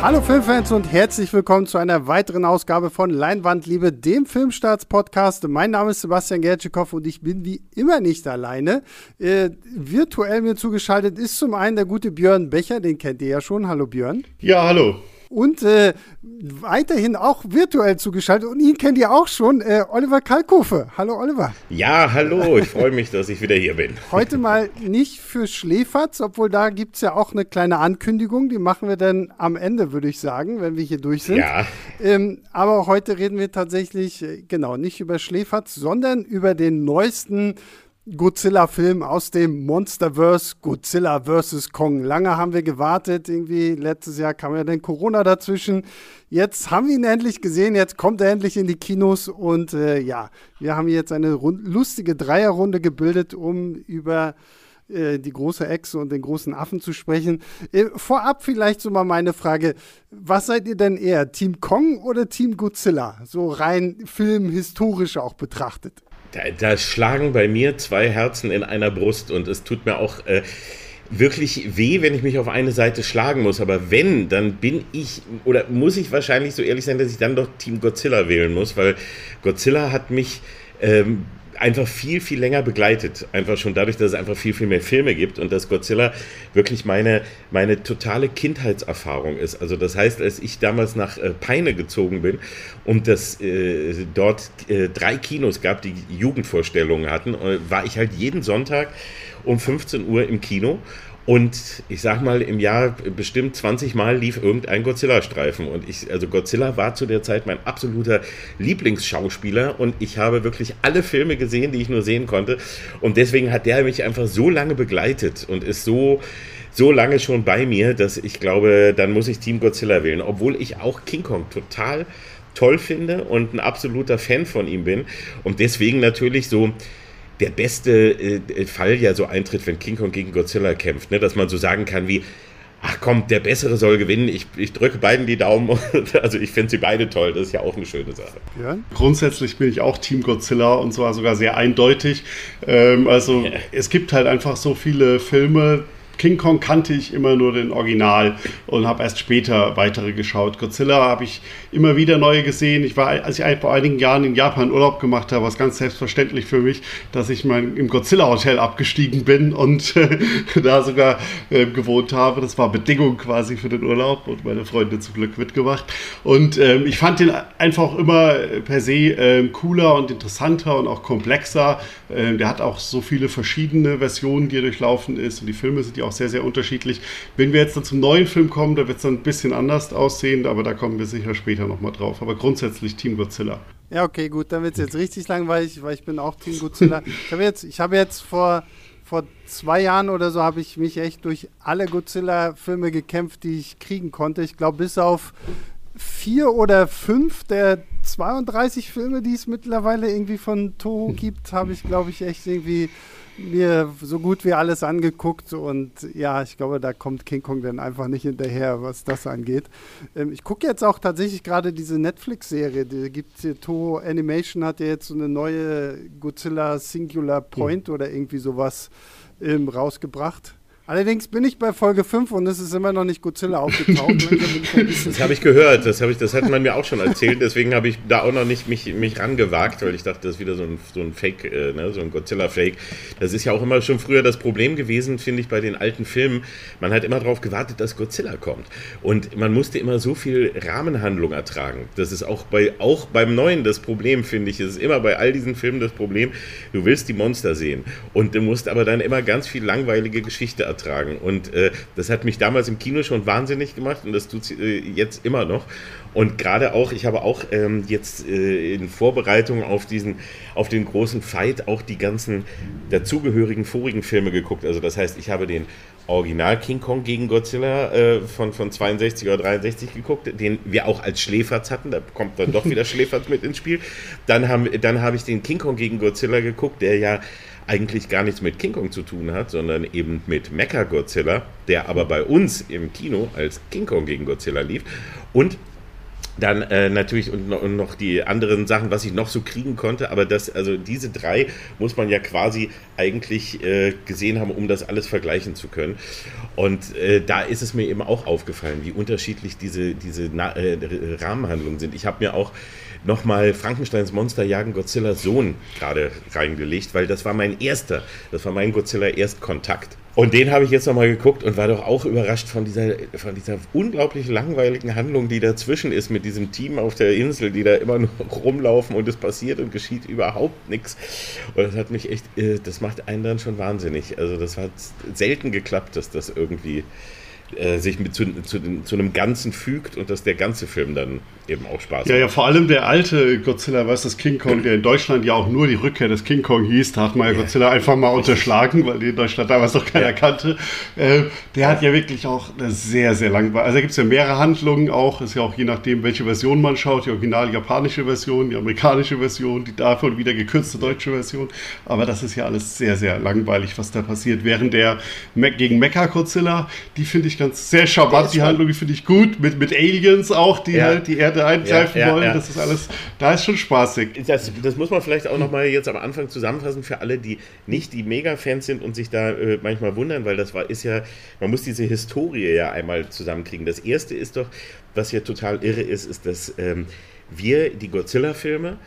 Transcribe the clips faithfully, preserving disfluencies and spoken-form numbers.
Hallo Filmfans und herzlich willkommen zu einer weiteren Ausgabe von Leinwandliebe, dem Filmstarts-Podcast. Mein Name ist Sebastian Gertschikow und ich bin wie immer nicht alleine. Äh, virtuell mir zugeschaltet ist zum einen der gute Björn Becher, den kennt ihr ja schon. Hallo Björn. Ja, hallo. Und äh, weiterhin auch virtuell zugeschaltet, und ihn kennt ihr auch schon, äh, Oliver Kalkofe. Hallo Oliver. Ja, hallo, ich freue mich, dass ich wieder hier bin. Heute mal nicht für Schläferz, obwohl da gibt es ja auch eine kleine Ankündigung, die machen wir dann am Ende, würde ich sagen, wenn wir hier durch sind. Ja. Ähm, aber heute reden wir tatsächlich, äh, genau, nicht über Schläferz, sondern über den neuesten Godzilla-Film aus dem Monsterverse, Godzilla versus. Kong. Lange haben wir gewartet, irgendwie letztes Jahr kam ja dann Corona dazwischen. Jetzt haben wir ihn endlich gesehen, jetzt kommt er endlich in die Kinos und äh, ja, wir haben jetzt eine rund- lustige Dreierrunde gebildet, um über äh, die große Echse und den großen Affen zu sprechen. Äh, vorab vielleicht so mal meine Frage, was seid ihr denn eher, Team Kong oder Team Godzilla? So rein filmhistorisch auch betrachtet. Da, da schlagen bei mir zwei Herzen in einer Brust und es tut mir auch äh, wirklich weh, wenn ich mich auf eine Seite schlagen muss. Aber wenn, dann bin ich, oder muss ich wahrscheinlich so ehrlich sein, dass ich dann doch Team Godzilla wählen muss, weil Godzilla hat mich ähm, einfach viel, viel länger begleitet. Einfach schon dadurch, dass es einfach viel, viel mehr Filme gibt und dass Godzilla wirklich meine, meine totale Kindheitserfahrung ist. Also das heißt, als ich damals nach äh, Peine gezogen bin und das äh, dort äh, drei Kinos gab, die Jugendvorstellungen hatten, äh, war ich halt jeden Sonntag um fünfzehn Uhr im Kino. Und ich sag mal, im Jahr bestimmt zwanzig Mal lief irgendein Godzilla-Streifen. Und ich, also Godzilla war zu der Zeit mein absoluter Lieblingsschauspieler. Und ich habe wirklich alle Filme gesehen, die ich nur sehen konnte. Und deswegen hat der mich einfach so lange begleitet und ist so, so lange schon bei mir, dass ich glaube, dann muss ich Team Godzilla wählen. Obwohl ich auch King Kong total toll finde und ein absoluter Fan von ihm bin. Und deswegen natürlich so der beste äh, Fall ja so eintritt, wenn King Kong gegen Godzilla kämpft, ne? Dass man so sagen kann wie, ach komm, der Bessere soll gewinnen, ich, ich drücke beiden die Daumen, also ich finde sie beide toll, das ist ja auch eine schöne Sache. Ja. Grundsätzlich bin ich auch Team Godzilla und zwar sogar sehr eindeutig, ähm, also Ja. Es gibt halt einfach so viele Filme. King Kong kannte ich immer nur den Original und habe erst später weitere geschaut. Godzilla habe ich immer wieder neue gesehen. Ich war, als ich vor einigen Jahren in Japan Urlaub gemacht habe, war es ganz selbstverständlich für mich, dass ich mal im Godzilla-Hotel abgestiegen bin und äh, da sogar äh, gewohnt habe. Das war Bedingung quasi für den Urlaub und meine Freunde zum Glück mitgemacht. Und ähm, ich fand den einfach immer per se äh, cooler und interessanter und auch komplexer. Äh, der hat auch so viele verschiedene Versionen, die er durchlaufen ist, und die Filme sind ja auch sehr, sehr unterschiedlich. Wenn wir jetzt dann zum neuen Film kommen, da wird es dann ein bisschen anders aussehen, aber da kommen wir sicher später nochmal drauf. Aber grundsätzlich Team Godzilla. Ja, okay, gut, dann wird es jetzt richtig langweilig, weil ich bin auch Team Godzilla. Ich habe jetzt, ich habe jetzt vor, vor zwei Jahren oder so, habe ich mich echt durch alle Godzilla-Filme gekämpft, die ich kriegen konnte. Ich glaube, bis auf vier oder fünf der zweiunddreißig Filme, die es mittlerweile irgendwie von Toho gibt, habe ich, glaube ich, echt irgendwie mir so gut wie alles angeguckt, und ja, ich glaube, da kommt King Kong dann einfach nicht hinterher, was das angeht. Ähm, ich gucke jetzt auch tatsächlich gerade diese Netflix-Serie, die gibt hier, Toho Animation hat ja jetzt so eine neue Godzilla Singular Point mhm. oder irgendwie sowas ähm, rausgebracht. Allerdings bin ich bei Folge fünf und es ist immer noch nicht Godzilla aufgetaucht. Das habe ich gehört, das, hab ich, das hat man mir auch schon erzählt, deswegen habe ich da auch noch nicht mich, mich rangewagt, weil ich dachte, das ist wieder so ein, so ein Fake, äh, ne, so ein Godzilla-Fake. Das ist ja auch immer schon früher das Problem gewesen, finde ich, bei den alten Filmen. Man hat immer darauf gewartet, dass Godzilla kommt. Und man musste immer so viel Rahmenhandlung ertragen. Das ist auch, bei, auch beim Neuen das Problem, finde ich. Es ist immer bei all diesen Filmen das Problem, du willst die Monster sehen. Und du musst aber dann immer ganz viel langweilige Geschichte ertragen. Tragen. Und äh, das hat mich damals im Kino schon wahnsinnig gemacht und das tut es äh, jetzt immer noch. Und gerade auch, ich habe auch ähm, jetzt äh, in Vorbereitung auf diesen, auf den großen Fight auch die ganzen dazugehörigen vorigen Filme geguckt. Also das heißt, ich habe den Original King Kong gegen Godzilla äh, von, von zweiundsechzig oder dreiundsechzig geguckt, den wir auch als Schläferz hatten, da kommt dann doch wieder Schläferz mit ins Spiel. Dann, haben, dann habe ich den King Kong gegen Godzilla geguckt, der ja eigentlich gar nichts mit King Kong zu tun hat, sondern eben mit Mechagodzilla, der aber bei uns im Kino als King Kong gegen Godzilla lief. Und Dann äh, natürlich und noch, und noch die anderen Sachen, was ich noch so kriegen konnte, aber das, also diese drei muss man ja quasi eigentlich äh, gesehen haben, um das alles vergleichen zu können. Und äh, da ist es mir eben auch aufgefallen, wie unterschiedlich diese, diese Na- äh, Rahmenhandlungen sind. Ich habe mir auch nochmal Frankensteins Monster jagen Godzillas Sohn gerade reingelegt, weil das war mein erster, das war mein Godzilla-Erstkontakt. Und den habe ich jetzt nochmal geguckt und war doch auch überrascht von dieser, von dieser unglaublich langweiligen Handlung, die dazwischen ist mit diesem Team auf der Insel, die da immer nur rumlaufen und es passiert und geschieht überhaupt nichts. Und das hat mich echt, das macht einen dann schon wahnsinnig. Also das hat selten geklappt, dass das irgendwie äh, sich mit zu, zu, zu einem Ganzen fügt und dass der ganze Film dann eben auch Spaß ja, macht. Ja, vor allem der alte Godzilla versus. King Kong, der in Deutschland ja auch nur die Rückkehr des King Kong hieß, da hat man ja Godzilla einfach mal unterschlagen, weil die in Deutschland damals noch keiner ja. kannte. Äh, der hat ja wirklich auch eine sehr, sehr langweilige, also da gibt es ja mehrere Handlungen auch, ist ja auch je nachdem, welche Version man schaut, die original japanische Version, die amerikanische Version, die davon wieder gekürzte deutsche Version, aber das ist ja alles sehr, sehr langweilig, was da passiert, während der Me- gegen Mecha-Godzilla, die finde ich ganz sehr charmant, die Handlung, die finde ich gut, mit, mit Aliens auch, die ja. halt die Erde eingreifen ja, ja, wollen, ja. das ist alles, da ist schon spaßig. Das, das muss man vielleicht auch nochmal jetzt am Anfang zusammenfassen für alle, die nicht die Mega-Fans sind und sich da äh, manchmal wundern, weil das war, ist ja, man muss diese Historie ja einmal zusammenkriegen. Das erste ist doch, was ja total irre ist, ist, dass ähm, wir die Godzilla-Filme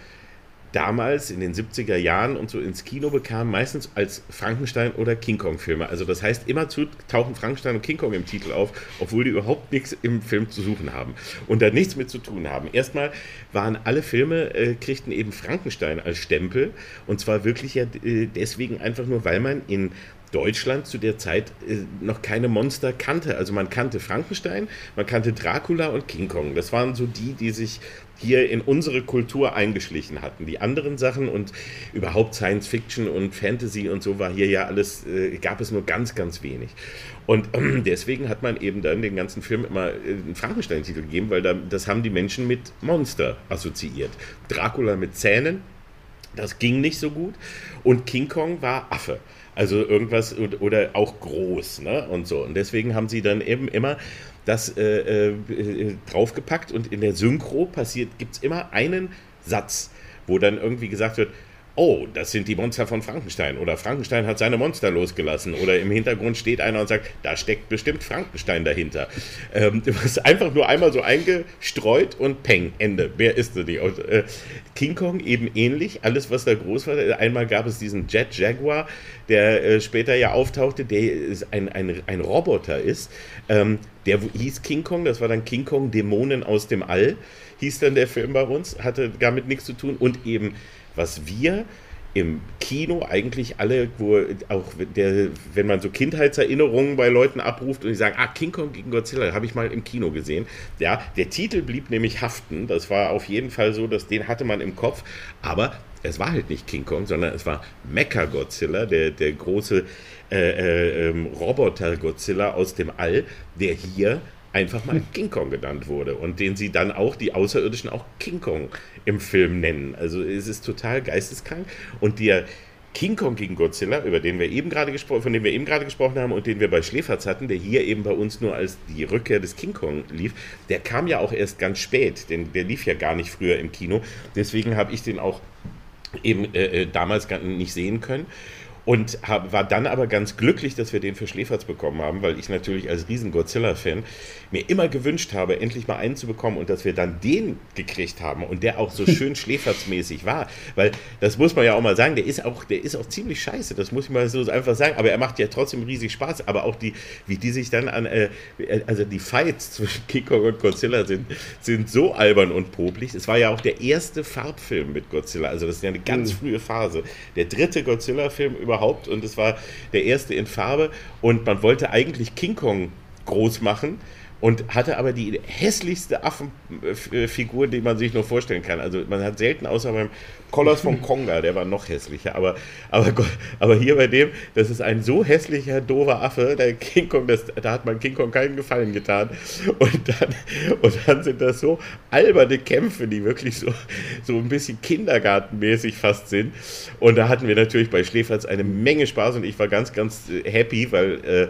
damals in den siebziger Jahren und so ins Kino bekamen, meistens als Frankenstein- oder King Kong-Filme. Also das heißt, immerzu tauchen Frankenstein und King Kong im Titel auf, obwohl die überhaupt nichts im Film zu suchen haben und da nichts mit zu tun haben. Erstmal waren alle Filme, äh, kriegten eben Frankenstein als Stempel und zwar wirklich ja äh, deswegen einfach nur, weil man in Deutschland zu der Zeit äh, noch keine Monster kannte. Also man kannte Frankenstein, man kannte Dracula und King Kong. Das waren so die, die sich hier in unsere Kultur eingeschlichen hatten. Die anderen Sachen und überhaupt Science Fiction und Fantasy und so war hier ja alles, äh, gab es nur ganz, ganz wenig. Und ähm, deswegen hat man eben dann den ganzen Film immer äh, einen Frankenstein-Titel gegeben, weil da, das haben die Menschen mit Monster assoziiert. Dracula mit Zähnen, das ging nicht so gut. Und King Kong war Affe. Also irgendwas oder auch groß, ne? Und so. Und deswegen haben sie dann eben immer das äh, äh, draufgepackt und in der Synchro passiert, gibt es immer einen Satz, wo dann irgendwie gesagt wird, oh, das sind die Monster von Frankenstein oder Frankenstein hat seine Monster losgelassen oder im Hintergrund steht einer und sagt, da steckt bestimmt Frankenstein dahinter. Ähm, das ist einfach nur einmal so eingestreut und peng, Ende. Wer ist denn die? Und, äh, King Kong eben ähnlich, alles was da groß war. Einmal gab es diesen Jet Jaguar, der äh, später ja auftauchte, der ist ein, ein, ein Roboter ist. Ähm, der hieß King Kong, das war dann King Kong Dämonen aus dem All, hieß dann der Film bei uns, hatte damit nichts zu tun und eben was wir im Kino eigentlich alle, wo auch der, wenn man so Kindheitserinnerungen bei Leuten abruft und die sagen, ah, King Kong gegen Godzilla, habe ich mal im Kino gesehen. Ja, der Titel blieb nämlich haften. Das war auf jeden Fall so, dass den hatte man im Kopf. Aber es war halt nicht King Kong, sondern es war Mecha-Godzilla, der, der große äh, äh, Roboter-Godzilla aus dem All, der hier einfach mal King Kong genannt wurde und den sie dann auch, die Außerirdischen, auch King Kong im Film nennen. Also es ist total geisteskrank und der King Kong gegen Godzilla, über den wir eben gerade gesprochen, von dem wir eben gerade gesprochen haben und den wir bei Schläferz hatten, der hier eben bei uns nur als die Rückkehr des King Kong lief, der kam ja auch erst ganz spät, denn der lief ja gar nicht früher im Kino. Deswegen habe ich den auch eben äh, damals gar nicht sehen können. Und hab, war dann aber ganz glücklich, dass wir den für Schläferz bekommen haben, weil ich natürlich als riesen Godzilla-Fan mir immer gewünscht habe, endlich mal einen zu bekommen und dass wir dann den gekriegt haben und der auch so schön Schläferz-mäßig war. Weil, das muss man ja auch mal sagen, der ist auch, der ist auch ziemlich scheiße, das muss ich mal so einfach sagen, aber er macht ja trotzdem riesig Spaß. Aber auch die, wie die sich dann an, äh, also die Fights zwischen King Kong und Godzilla sind, sind so albern und popelig. Es war ja auch der erste Farbfilm mit Godzilla, also das ist ja eine ganz frühe Phase. Der dritte Godzilla-Film überhaupt. Und es war der erste in Farbe und man wollte eigentlich King Kong groß machen und hatte aber die hässlichste Affenfigur, die man sich nur vorstellen kann. Also man hat selten, außer beim Kolos von Konga, der war noch hässlicher, aber, aber, aber hier bei dem, das ist ein so hässlicher, doofer Affe, der King Kong, das, da hat man King Kong keinen Gefallen getan. Und dann, und dann sind das so alberne Kämpfe, die wirklich so, so ein bisschen kindergartenmäßig fast sind. Und da hatten wir natürlich bei Schläferz eine Menge Spaß und ich war ganz, ganz happy, weil äh,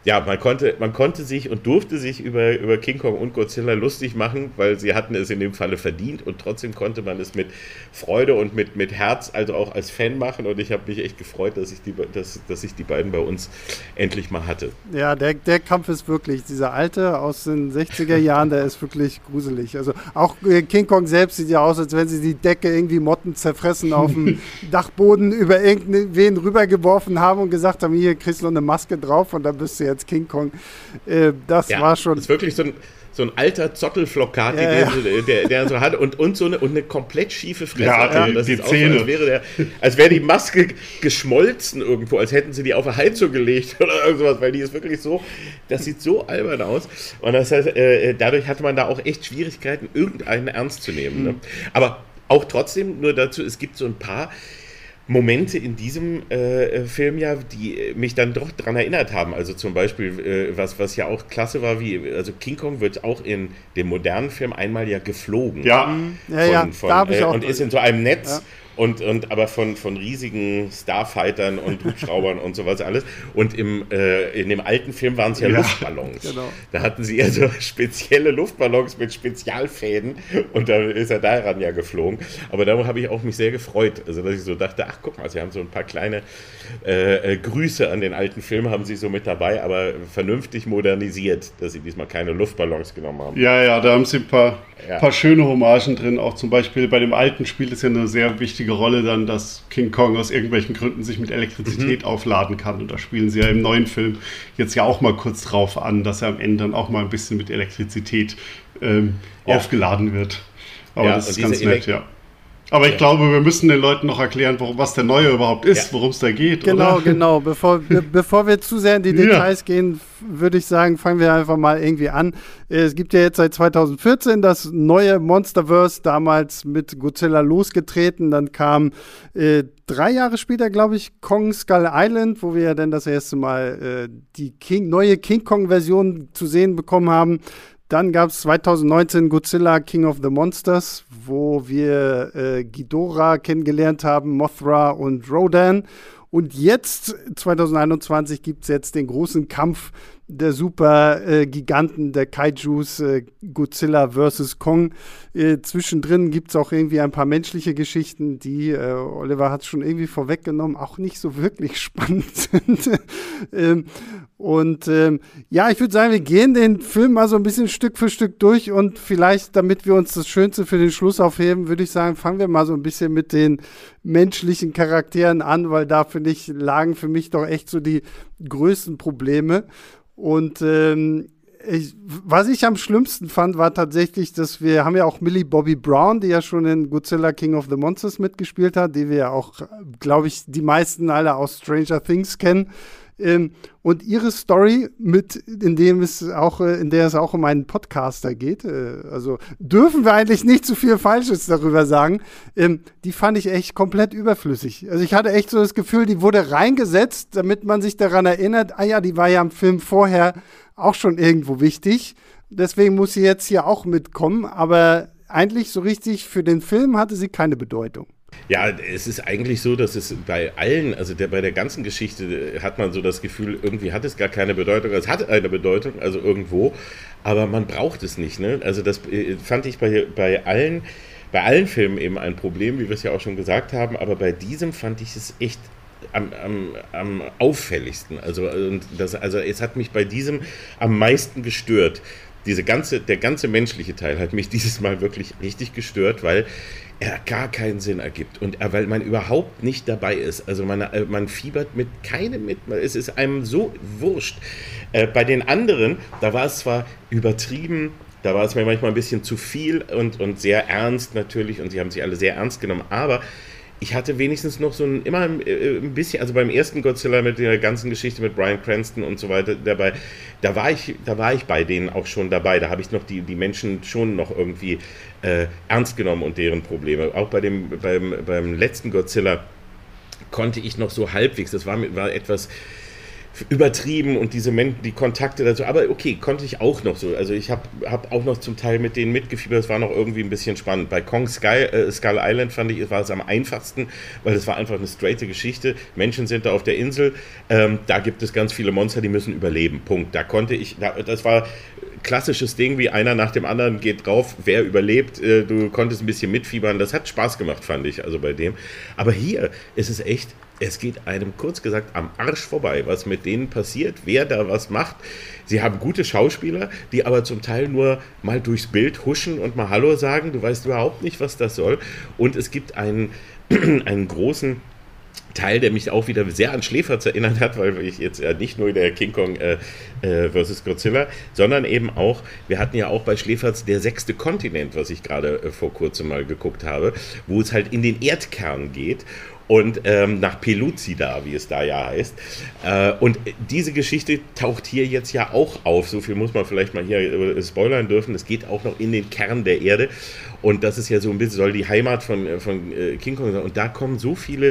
ja, man konnte, man konnte sich und durfte sich über, über King Kong und Godzilla lustig machen, weil sie hatten es in dem Falle verdient und trotzdem konnte man es mit Freude und mit, mit Herz, also auch als Fan machen und ich habe mich echt gefreut, dass ich, die, dass, dass ich die beiden bei uns endlich mal hatte. Ja, der, der Kampf ist wirklich, dieser alte aus den sechziger Jahren, der ist wirklich gruselig. Also auch King Kong selbst sieht ja aus, als wenn sie die Decke irgendwie Motten zerfressen auf dem Dachboden über irgendwen rübergeworfen haben und gesagt haben, hier kriegst du noch eine Maske drauf und dann bist du jetzt King Kong. Äh, das ja, war schon... Das ist wirklich so ein, so ein alter Zottelflocati, ja, ja. der, der, der so hat und, und so eine, und eine komplett schiefe Fresse. Ja, die, also das die ist Zähne. Auch so, als wäre der, als wäre die Maske geschmolzen irgendwo, als hätten sie die auf eine Heizung gelegt oder irgendwas, weil die ist wirklich so, das sieht so albern aus. Und das heißt, äh, dadurch hatte man da auch echt Schwierigkeiten, irgendeinen ernst zu nehmen. Mhm. Ne? Aber auch trotzdem, nur dazu, es gibt so ein paar Momente in diesem äh, Film ja, die mich dann doch daran erinnert haben. Also zum Beispiel, äh, was, was ja auch klasse war, wie, also King Kong wird auch in dem modernen Film einmal ja geflogen. Ja, ja, von, ja von, da habe ich äh, auch. Und ist in so einem Netz. Ja. Und, und aber von, von riesigen Starfightern und Hubschraubern und sowas alles. Und im, äh, in dem alten Film waren es ja, ja Luftballons. Genau. Da hatten sie ja so spezielle Luftballons mit Spezialfäden und da ist er daran ja geflogen. Aber da habe ich auch mich sehr gefreut. Also dass ich so dachte, ach guck mal, sie haben so ein paar kleine äh, äh, Grüße an den alten Film, haben sie so mit dabei, aber vernünftig modernisiert, dass sie diesmal keine Luftballons genommen haben. Ja, ja, da haben sie ein paar, ja. paar schöne Hommagen drin. Auch zum Beispiel bei dem alten spielt es ja eine sehr wichtige Rolle dann, dass King Kong aus irgendwelchen Gründen sich mit Elektrizität mhm. aufladen kann. Und da spielen sie ja im neuen Film jetzt ja auch mal kurz drauf an, dass er am Ende dann auch mal ein bisschen mit Elektrizität ähm, ja. aufgeladen wird. Aber ja, das ist ganz nett, Elekt- ja. Aber ich ja. glaube, wir müssen den Leuten noch erklären, worum, was der Neue überhaupt ist, ja. worum es da geht, Genau, oder? genau. Bevor, be- bevor wir zu sehr in die Details ja. gehen, würde ich sagen, fangen wir einfach mal irgendwie an. Es gibt ja jetzt seit zweitausendvierzehn das neue Monsterverse, damals mit Godzilla losgetreten. Dann kam äh, drei Jahre später, glaube ich, Kong Skull Island, wo wir ja dann das erste Mal äh, die King, neue King Kong-Version zu sehen bekommen haben. Dann gab es zweitausendneunzehn Godzilla King of the Monsters, wo wir äh, Ghidorah kennengelernt haben, Mothra und Rodan. Und jetzt, zwanzig einundzwanzig, gibt es jetzt den großen Kampf der Super-Giganten, äh, der Kaijus, äh, Godzilla versus Kong. Äh, zwischendrin gibt es auch irgendwie ein paar menschliche Geschichten, die, äh, Oliver hat es schon irgendwie vorweggenommen, auch nicht so wirklich spannend sind. ähm, und ähm, ja, ich würde sagen, wir gehen den Film mal so ein bisschen Stück für Stück durch und vielleicht, damit wir uns das Schönste für den Schluss aufheben, würde ich sagen, fangen wir mal so ein bisschen mit den menschlichen Charakteren an, weil da, finde ich, lagen für mich doch echt so die größten Probleme. Und ähm, ich, was ich am schlimmsten fand, war tatsächlich, dass wir haben ja auch Millie Bobby Brown, die ja schon in Godzilla King of the Monsters mitgespielt hat, die wir ja auch, glaube ich, die meisten alle aus Stranger Things kennen. Ähm, und ihre Story, mit, in dem es auch, in der es auch um einen Podcaster geht, äh, also dürfen wir eigentlich nicht zu viel Falsches darüber sagen, ähm, die fand ich echt komplett überflüssig. Also ich hatte echt so das Gefühl, die wurde reingesetzt, damit man sich daran erinnert, ah ja, die war ja im Film vorher auch schon irgendwo wichtig, deswegen muss sie jetzt hier auch mitkommen, aber eigentlich so richtig für den Film hatte sie keine Bedeutung. Ja, es ist eigentlich so, dass es bei allen, also der, bei der ganzen Geschichte hat man so das Gefühl, irgendwie hat es gar keine Bedeutung. Es hat eine Bedeutung, also irgendwo, aber man braucht es nicht. Ne? Also das fand ich bei, bei allen, bei allen Filmen eben ein Problem, wie wir es ja auch schon gesagt haben, aber bei diesem fand ich es echt am, am, am auffälligsten. Also, und das, also es hat mich bei diesem am meisten gestört. Diese ganze, der ganze menschliche Teil hat mich dieses Mal wirklich richtig gestört, weil er gar keinen Sinn ergibt und er, weil man überhaupt nicht dabei ist. Also man, man fiebert mit keinem mit. Es ist einem so wurscht. Äh, bei den anderen, da war es zwar übertrieben, da war es mir manchmal ein bisschen zu viel und, und sehr ernst natürlich und sie haben sich alle sehr ernst genommen, aber ich hatte wenigstens noch so ein, immer ein, ein bisschen, also beim ersten Godzilla mit der ganzen Geschichte mit Bryan Cranston und so weiter dabei, da war ich, da war ich bei denen auch schon dabei. Da habe ich noch die, die Menschen schon noch irgendwie äh, ernst genommen und deren Probleme. Auch bei dem, beim, beim letzten Godzilla konnte ich noch so halbwegs, das war, war etwas übertrieben und diese Men- die Kontakte dazu, aber okay, konnte ich auch noch so, also ich habe hab auch noch zum Teil mit denen mitgefiebert, das war noch irgendwie ein bisschen spannend. Bei Kong Sky, äh, Skull Island fand ich, war es am einfachsten, weil das war einfach eine straighte Geschichte, Menschen sind da auf der Insel, ähm, da gibt es ganz viele Monster, die müssen überleben, Punkt. Da konnte ich, da, das war klassisches Ding, wie einer nach dem anderen geht drauf, wer überlebt, äh, du konntest ein bisschen mitfiebern, das hat Spaß gemacht, fand ich, also bei dem. Aber hier ist es echt, es geht einem kurz gesagt am Arsch vorbei, was mit denen passiert, wer da was macht. Sie haben gute Schauspieler, die aber zum Teil nur mal durchs Bild huschen und mal Hallo sagen, du weißt überhaupt nicht, was das soll. Und es gibt einen, einen großen Teil, der mich auch wieder sehr an Schläferz erinnert hat, weil ich jetzt ja nicht nur der King Kong äh, äh, versus Godzilla, sondern eben auch, wir hatten ja auch bei Schläferz der sechste Kontinent, was ich gerade äh, vor kurzem mal geguckt habe, wo es halt in den Erdkern geht und ähm, nach Peluzida, wie es da ja heißt. Äh, und diese Geschichte taucht hier jetzt ja auch auf, so viel muss man vielleicht mal hier äh, spoilern dürfen, es geht auch noch in den Kern der Erde und das ist ja so ein bisschen, soll die Heimat von, von äh, King Kong sein und da kommen so viele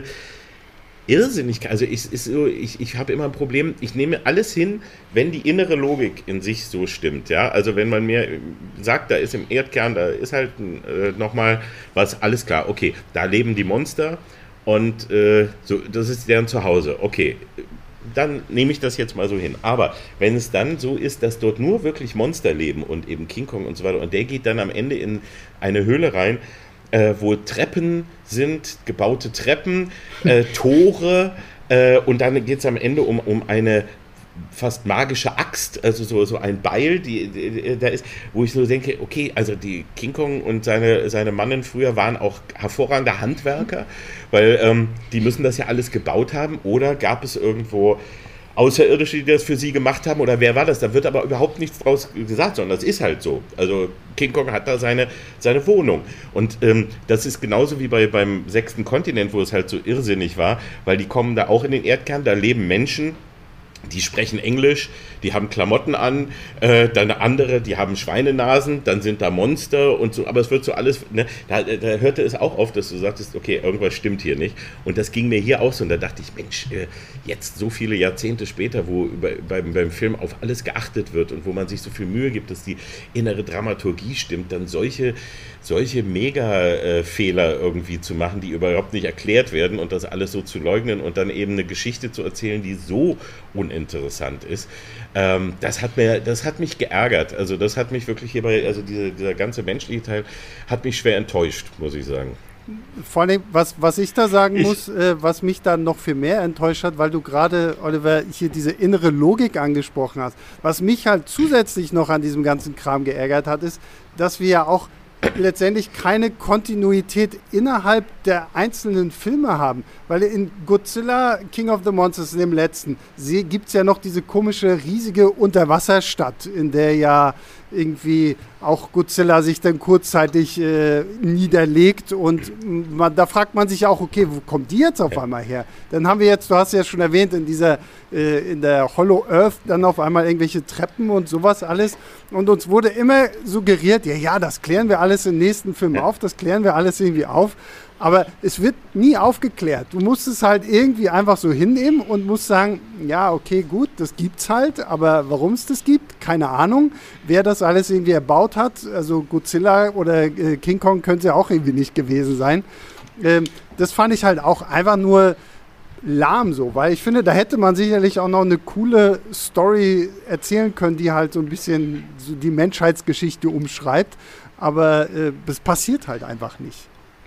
Irrsinnig, also ich, ist so, ich, ich habe immer ein Problem, ich nehme alles hin, wenn die innere Logik in sich so stimmt, ja, also wenn man mir sagt, da ist im Erdkern, da ist halt äh, nochmal was, alles klar, okay, da leben die Monster und äh, so, das ist deren Zuhause, okay, dann nehme ich das jetzt mal so hin, aber wenn es dann so ist, dass dort nur wirklich Monster leben und eben King Kong und so weiter und der geht dann am Ende in eine Höhle rein, Äh, wo Treppen sind, gebaute Treppen, äh, Tore äh, und dann geht es am Ende um, um eine fast magische Axt, also so, so ein Beil, die, die da ist, wo ich so denke, okay, also die King Kong und seine, seine Mannen früher waren auch hervorragende Handwerker, weil ähm, die müssen das ja alles gebaut haben oder gab es irgendwo Außerirdische, die das für sie gemacht haben, oder wer war das? Da wird aber überhaupt nichts draus gesagt, sondern das ist halt so. Also King Kong hat da seine, seine Wohnung. Und ähm, das ist genauso wie bei, beim sechsten Kontinent, wo es halt so irrsinnig war, weil die kommen da auch in den Erdkern, da leben Menschen, die sprechen Englisch, die haben Klamotten an, äh, dann andere, die haben Schweinenasen, dann sind da Monster und so, aber es wird so alles, ne, da, da hörte es auch auf, dass du sagtest, okay, irgendwas stimmt hier nicht. Und das ging mir hier auch so und da dachte ich, Mensch, äh, jetzt so viele Jahrzehnte später, wo über, beim, beim Film auf alles geachtet wird und wo man sich so viel Mühe gibt, dass die innere Dramaturgie stimmt, dann solche, solche Mega-Fehler äh, irgendwie zu machen, die überhaupt nicht erklärt werden und das alles so zu leugnen und dann eben eine Geschichte zu erzählen, die so uninteressant ist. Ähm, das hat mir, das hat mich geärgert. Also das hat mich wirklich hierbei, also diese, dieser ganze menschliche Teil hat mich schwer enttäuscht, muss ich sagen. Vor allem, was, was ich da sagen Ich- muss, äh, was mich dann noch viel mehr enttäuscht hat, weil du gerade, Oliver, hier diese innere Logik angesprochen hast. Was mich halt zusätzlich noch an diesem ganzen Kram geärgert hat, ist, dass wir ja auch letztendlich keine Kontinuität innerhalb der einzelnen Filme haben. Weil in Godzilla, King of the Monsters, in dem letzten, gibt es ja noch diese komische, riesige Unterwasserstadt, in der ja irgendwie auch Godzilla sich dann kurzzeitig äh, niederlegt und man, da fragt man sich auch, okay, wo kommt die jetzt auf einmal her? Dann haben wir jetzt, du hast ja schon erwähnt, in dieser, äh, in der Hollow Earth dann auf einmal irgendwelche Treppen und sowas alles und uns wurde immer suggeriert, ja, ja, das klären wir alles im nächsten Film auf, das klären wir alles irgendwie auf. Aber es wird nie aufgeklärt. Du musst es halt irgendwie einfach so hinnehmen und musst sagen, ja, okay, gut, das gibt's halt, aber warum es das gibt, keine Ahnung. Wer das alles irgendwie erbaut hat, also Godzilla oder äh, King Kong könnte es ja auch irgendwie nicht gewesen sein. Ähm, das fand ich halt auch einfach nur lahm so, weil ich finde, da hätte man sicherlich auch noch eine coole Story erzählen können, die halt so ein bisschen so die Menschheitsgeschichte umschreibt, aber äh, das passiert halt einfach nicht.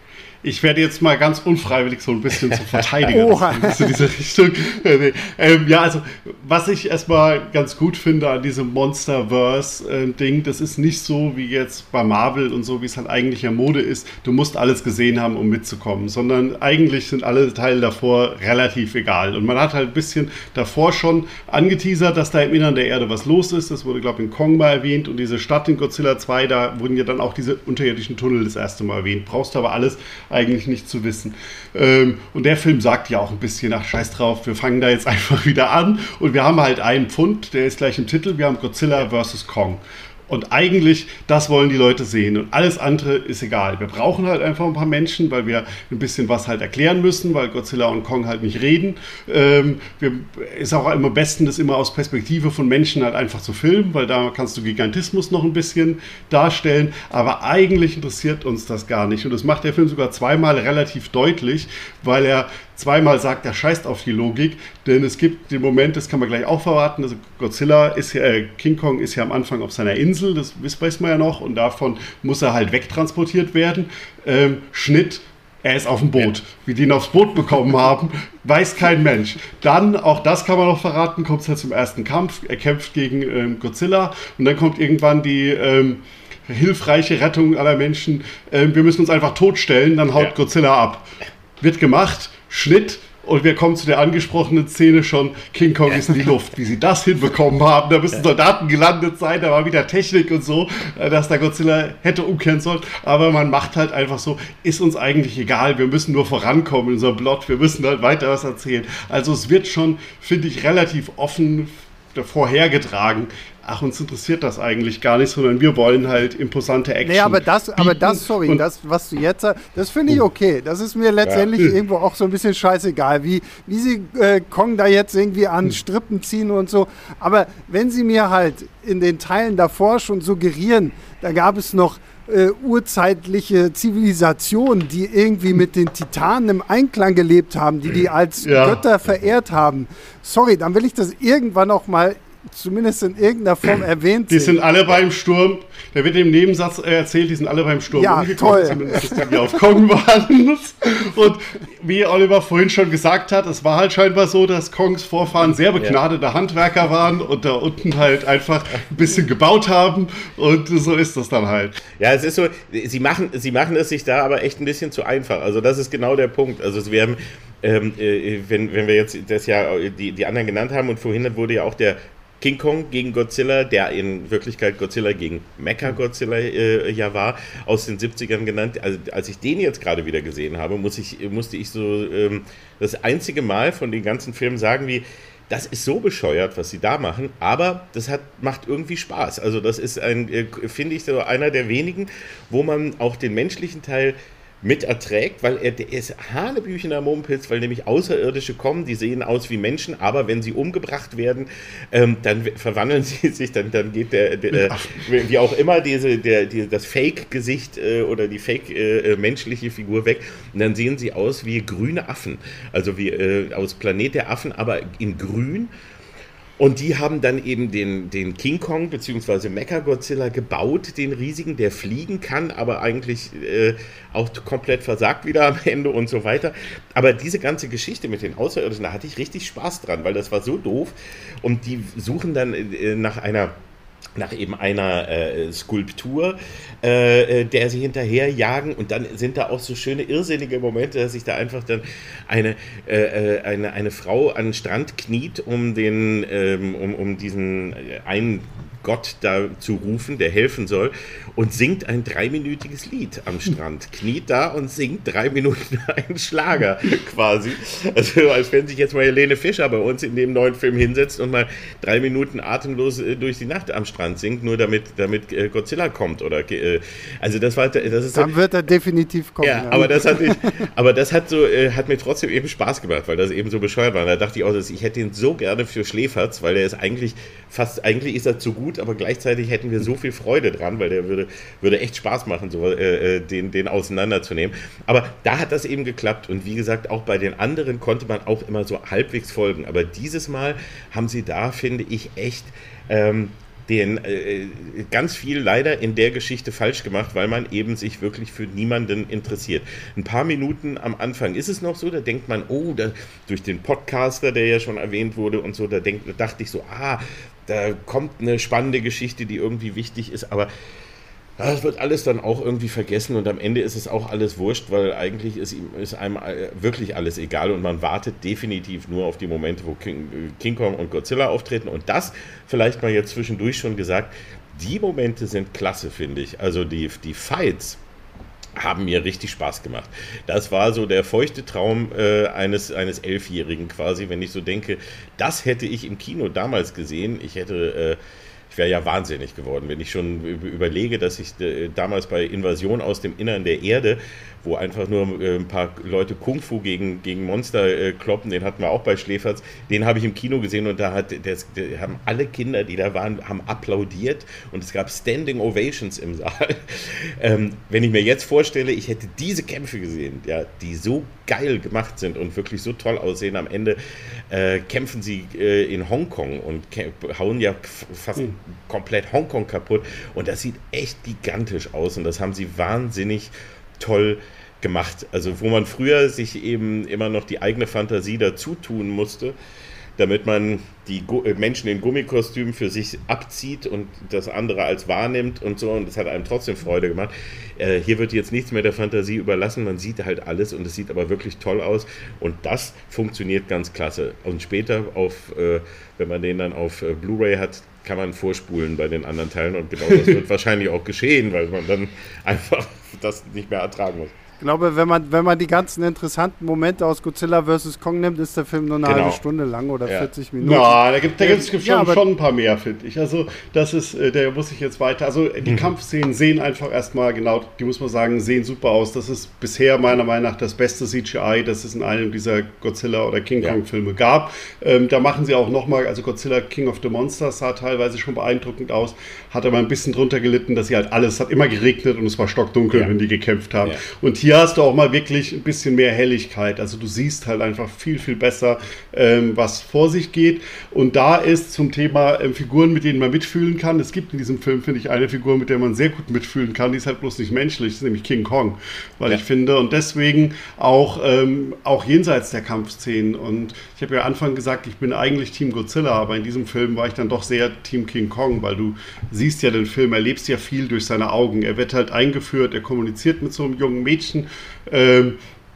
Ich werde jetzt mal ganz unfreiwillig so ein bisschen zum Verteidiger Oha. in diese Richtung. Äh, nee. ähm, ja, also was ich erstmal ganz gut finde an diesem Monsterverse-Ding, das ist nicht so wie jetzt bei Marvel und so, wie es halt eigentlich ja Mode ist, du musst alles gesehen haben, um mitzukommen, sondern eigentlich sind alle Teile davor relativ egal. Und man hat halt ein bisschen davor schon angeteasert, dass da im Innern der Erde was los ist. Das wurde, glaube ich, in Kong mal erwähnt und diese Stadt in Godzilla zwei, da wurden ja dann auch diese unterirdischen Tunnel das erste Mal erwähnt. Brauchst du aber alles eigentlich nicht zu wissen. Ähm, und der Film sagt ja auch ein bisschen, ach scheiß drauf, wir fangen da jetzt einfach wieder an und wir haben halt einen Pfund, der ist gleich im Titel, wir haben Godzilla versus Kong. Und eigentlich, das wollen die Leute sehen. Und alles andere ist egal. Wir brauchen halt einfach ein paar Menschen, weil wir ein bisschen was halt erklären müssen, weil Godzilla und Kong halt nicht reden. Ähm, wir, ist auch immer am besten, das immer aus Perspektive von Menschen halt einfach zu filmen, weil da kannst du Gigantismus noch ein bisschen darstellen. Aber eigentlich interessiert uns das gar nicht. Und das macht der Film sogar zweimal relativ deutlich, weil er zweimal sagt, er scheißt auf die Logik, denn es gibt den Moment, das kann man gleich auch verraten, also Godzilla ist ja, äh, King Kong ist ja am Anfang auf seiner Insel, das weiß man ja noch, und davon muss er halt wegtransportiert werden. Ähm, Schnitt, er ist auf dem Boot. Wie die ihn aufs Boot bekommen haben, weiß kein Mensch. Dann, auch das kann man noch verraten, kommt es halt zum ersten Kampf, er kämpft gegen ähm, Godzilla und dann kommt irgendwann die ähm, hilfreiche Rettung aller Menschen, ähm, wir müssen uns einfach totstellen, dann haut ja. Godzilla ab. Wird gemacht, Schnitt, und wir kommen zu der angesprochenen Szene schon, King Kong ist in die Luft. Wie sie das hinbekommen haben, da müssen Soldaten gelandet sein, da war wieder Technik und so, dass der Godzilla hätte umkehren sollen. Aber man macht halt einfach so, ist uns eigentlich egal, wir müssen nur vorankommen in unserem Plot, wir müssen halt weiter was erzählen. Also es wird schon, finde ich, relativ offen vorhergetragen. Ach, uns interessiert das eigentlich gar nicht, sondern wir wollen halt imposante Action. Nee, aber das, aber das, sorry, das, was du jetzt sagst, das finde ich okay. Das ist mir letztendlich ja. irgendwo auch so ein bisschen scheißegal, wie, wie sie äh, Kong da jetzt irgendwie an Strippen ziehen und so. Aber wenn sie mir halt in den Teilen davor schon suggerieren, da gab es noch äh, urzeitliche Zivilisationen, die irgendwie mit den Titanen im Einklang gelebt haben, die die als ja. Götter verehrt haben. Sorry, dann will ich das irgendwann auch mal zumindest in irgendeiner Form erwähnt. Die sind alle beim Sturm, da wird im Nebensatz erzählt, die sind alle beim Sturm ja, umgekommen, zumindest die auf Kong waren. Und wie Oliver vorhin schon gesagt hat, es war halt scheinbar so, dass Kongs Vorfahren sehr begnadete ja. Handwerker waren und da unten halt einfach ein bisschen gebaut haben und so ist das dann halt. Ja, es ist so, sie machen, sie machen es sich da aber echt ein bisschen zu einfach. Also das ist genau der Punkt. Also wir haben Ähm, äh, wenn, wenn wir jetzt das ja die, die anderen genannt haben und vorhin wurde ja auch der King Kong gegen Godzilla, der in Wirklichkeit Godzilla gegen Mecha-Godzilla äh, ja war, aus den siebzigern genannt. Also, als ich den jetzt gerade wieder gesehen habe, muss ich, musste ich so ähm, das einzige Mal von den ganzen Filmen sagen, wie das ist so bescheuert, was sie da machen, aber das hat, macht irgendwie Spaß. Also das ist ein, äh, finde ich, so einer der wenigen, wo man auch den menschlichen Teil mit erträgt, weil er der ist hanebüchener Mumpitz, weil nämlich Außerirdische kommen, die sehen aus wie Menschen, aber wenn sie umgebracht werden, ähm, dann verwandeln sie sich, dann, dann geht der, der äh, wie auch immer, diese, der, die, das Fake-Gesicht äh, oder die Fake-menschliche äh, Figur weg und dann sehen sie aus wie grüne Affen, also wie äh, aus Planet der Affen, aber in grün. Und die haben dann eben den, den King Kong bzw. Mecha-Godzilla gebaut, den riesigen, der fliegen kann, aber eigentlich äh, auch komplett versagt wieder am Ende und so weiter. Aber diese ganze Geschichte mit den Außerirdischen, da hatte ich richtig Spaß dran, weil das war so doof. Und die suchen dann äh, nach einer nach eben einer äh, Skulptur, äh, der sie hinterherjagen und dann sind da auch so schöne irrsinnige Momente, dass sich da einfach dann eine, äh, eine, eine Frau an den Strand kniet, um den ähm, um, um diesen einen Gott da zu rufen, der helfen soll und singt ein dreiminütiges Lied am Strand. Kniet da und singt drei Minuten einen Schlager quasi. Also als wenn sich jetzt mal Helene Fischer bei uns in dem neuen Film hinsetzt und mal drei Minuten atemlos äh, durch die Nacht am Strand singt, nur damit, damit äh, Godzilla kommt. Oder, äh, also das war, das ist Dann so, wird er definitiv kommen. Ja, ja. aber das hat, ich, aber das hat, so, äh, hat mir trotzdem eben Spaß gemacht, weil das eben so bescheuert war. Da dachte ich auch, dass ich hätte ihn so gerne für Schläferz, weil er ist eigentlich fast, eigentlich ist er zu gut, aber gleichzeitig hätten wir so viel Freude dran, weil der würde, würde echt Spaß machen, so, äh, den, den auseinanderzunehmen. Aber da hat das eben geklappt und wie gesagt, auch bei den anderen konnte man auch immer so halbwegs folgen. Aber dieses Mal haben sie da, finde ich, echt ähm, den, äh, ganz viel leider in der Geschichte falsch gemacht, weil man eben sich wirklich für niemanden interessiert. Ein paar Minuten am Anfang ist es noch so, da denkt man, oh, da, durch den Podcaster, der ja schon erwähnt wurde und so, da, denk, da dachte ich so, ah, da kommt eine spannende Geschichte, die irgendwie wichtig ist, aber das wird alles dann auch irgendwie vergessen und am Ende ist es auch alles wurscht, weil eigentlich ist, ihm, ist einem wirklich alles egal und man wartet definitiv nur auf die Momente, wo King, King Kong und Godzilla auftreten und das vielleicht mal jetzt zwischendurch schon gesagt, die Momente sind klasse, finde ich. Also die, die Fights haben mir richtig Spaß gemacht. Das war so der feuchte Traum äh, eines, eines Elfjährigen quasi, wenn ich so denke, das hätte ich im Kino damals gesehen. Ich hätte ich wäre ja wahnsinnig geworden, wenn ich schon überlege, dass ich äh, damals bei Invasion aus dem Innern der Erde, wo einfach nur äh, ein paar Leute Kung-Fu gegen, gegen Monster äh, kloppen, den hatten wir auch bei Schläferz, den habe ich im Kino gesehen und da hat, das, das haben alle Kinder, die da waren, haben applaudiert und es gab Standing Ovations im Saal. Ähm, wenn ich mir jetzt vorstelle, ich hätte diese Kämpfe gesehen, ja, die so geil gemacht sind und wirklich so toll aussehen, am Ende äh, kämpfen sie äh, in Hongkong und hauen ja fast mhm. komplett Hongkong kaputt und das sieht echt gigantisch aus und das haben sie wahnsinnig toll gemacht. Also wo man früher sich eben immer noch die eigene Fantasie dazu tun musste, damit man die Gu- Menschen in Gummikostümen für sich abzieht und das andere als wahrnimmt und so und das hat einem trotzdem Freude gemacht. Äh, hier wird jetzt nichts mehr der Fantasie überlassen, man sieht halt alles und es sieht aber wirklich toll aus und das funktioniert ganz klasse. Und später, auf, äh, wenn man den dann auf äh, Blu-ray hat, kann man vorspulen bei den anderen Teilen und genau das wird wahrscheinlich auch geschehen, weil man dann einfach das nicht mehr ertragen muss. Ich glaube, wenn man, wenn man die ganzen interessanten Momente aus Godzilla versus. Kong nimmt, ist der Film nur eine genau. halbe Stunde lang oder ja. vierzig Minuten. Ja, da gibt es schon, ja, schon ein paar mehr, finde ich. Also das ist, der muss ich jetzt weiter, also die mhm. Kampfszenen sehen einfach erstmal, genau, die muss man sagen, sehen super aus. Das ist bisher meiner Meinung nach das beste C G I, das es in einem dieser Godzilla- oder King Kong-Filme ja. gab. Ähm, da machen sie auch nochmal, also Godzilla King of the Monsters sah teilweise schon beeindruckend aus, hat aber ein bisschen drunter gelitten, dass sie halt alles, hat immer geregnet und es war stockdunkel, ja. wenn die gekämpft haben. Ja. Und hier hast du auch mal wirklich ein bisschen mehr Helligkeit. Also du siehst halt einfach viel, viel besser, ähm, was vor sich geht. Und da ist zum Thema ähm, Figuren, mit denen man mitfühlen kann. Es gibt in diesem Film, finde ich, eine Figur, mit der man sehr gut mitfühlen kann. Die ist halt bloß nicht menschlich. Das ist nämlich King Kong. Weil ja. ich finde, und deswegen auch, ähm, auch jenseits der Kampfszenen. Und ich habe ja am Anfang gesagt, ich bin eigentlich Team Godzilla, aber in diesem Film war ich dann doch sehr Team King Kong, weil du siehst ja den Film, erlebst ja viel durch seine Augen. Er wird halt eingeführt, er kommuniziert mit so einem jungen Mädchen. Ähm,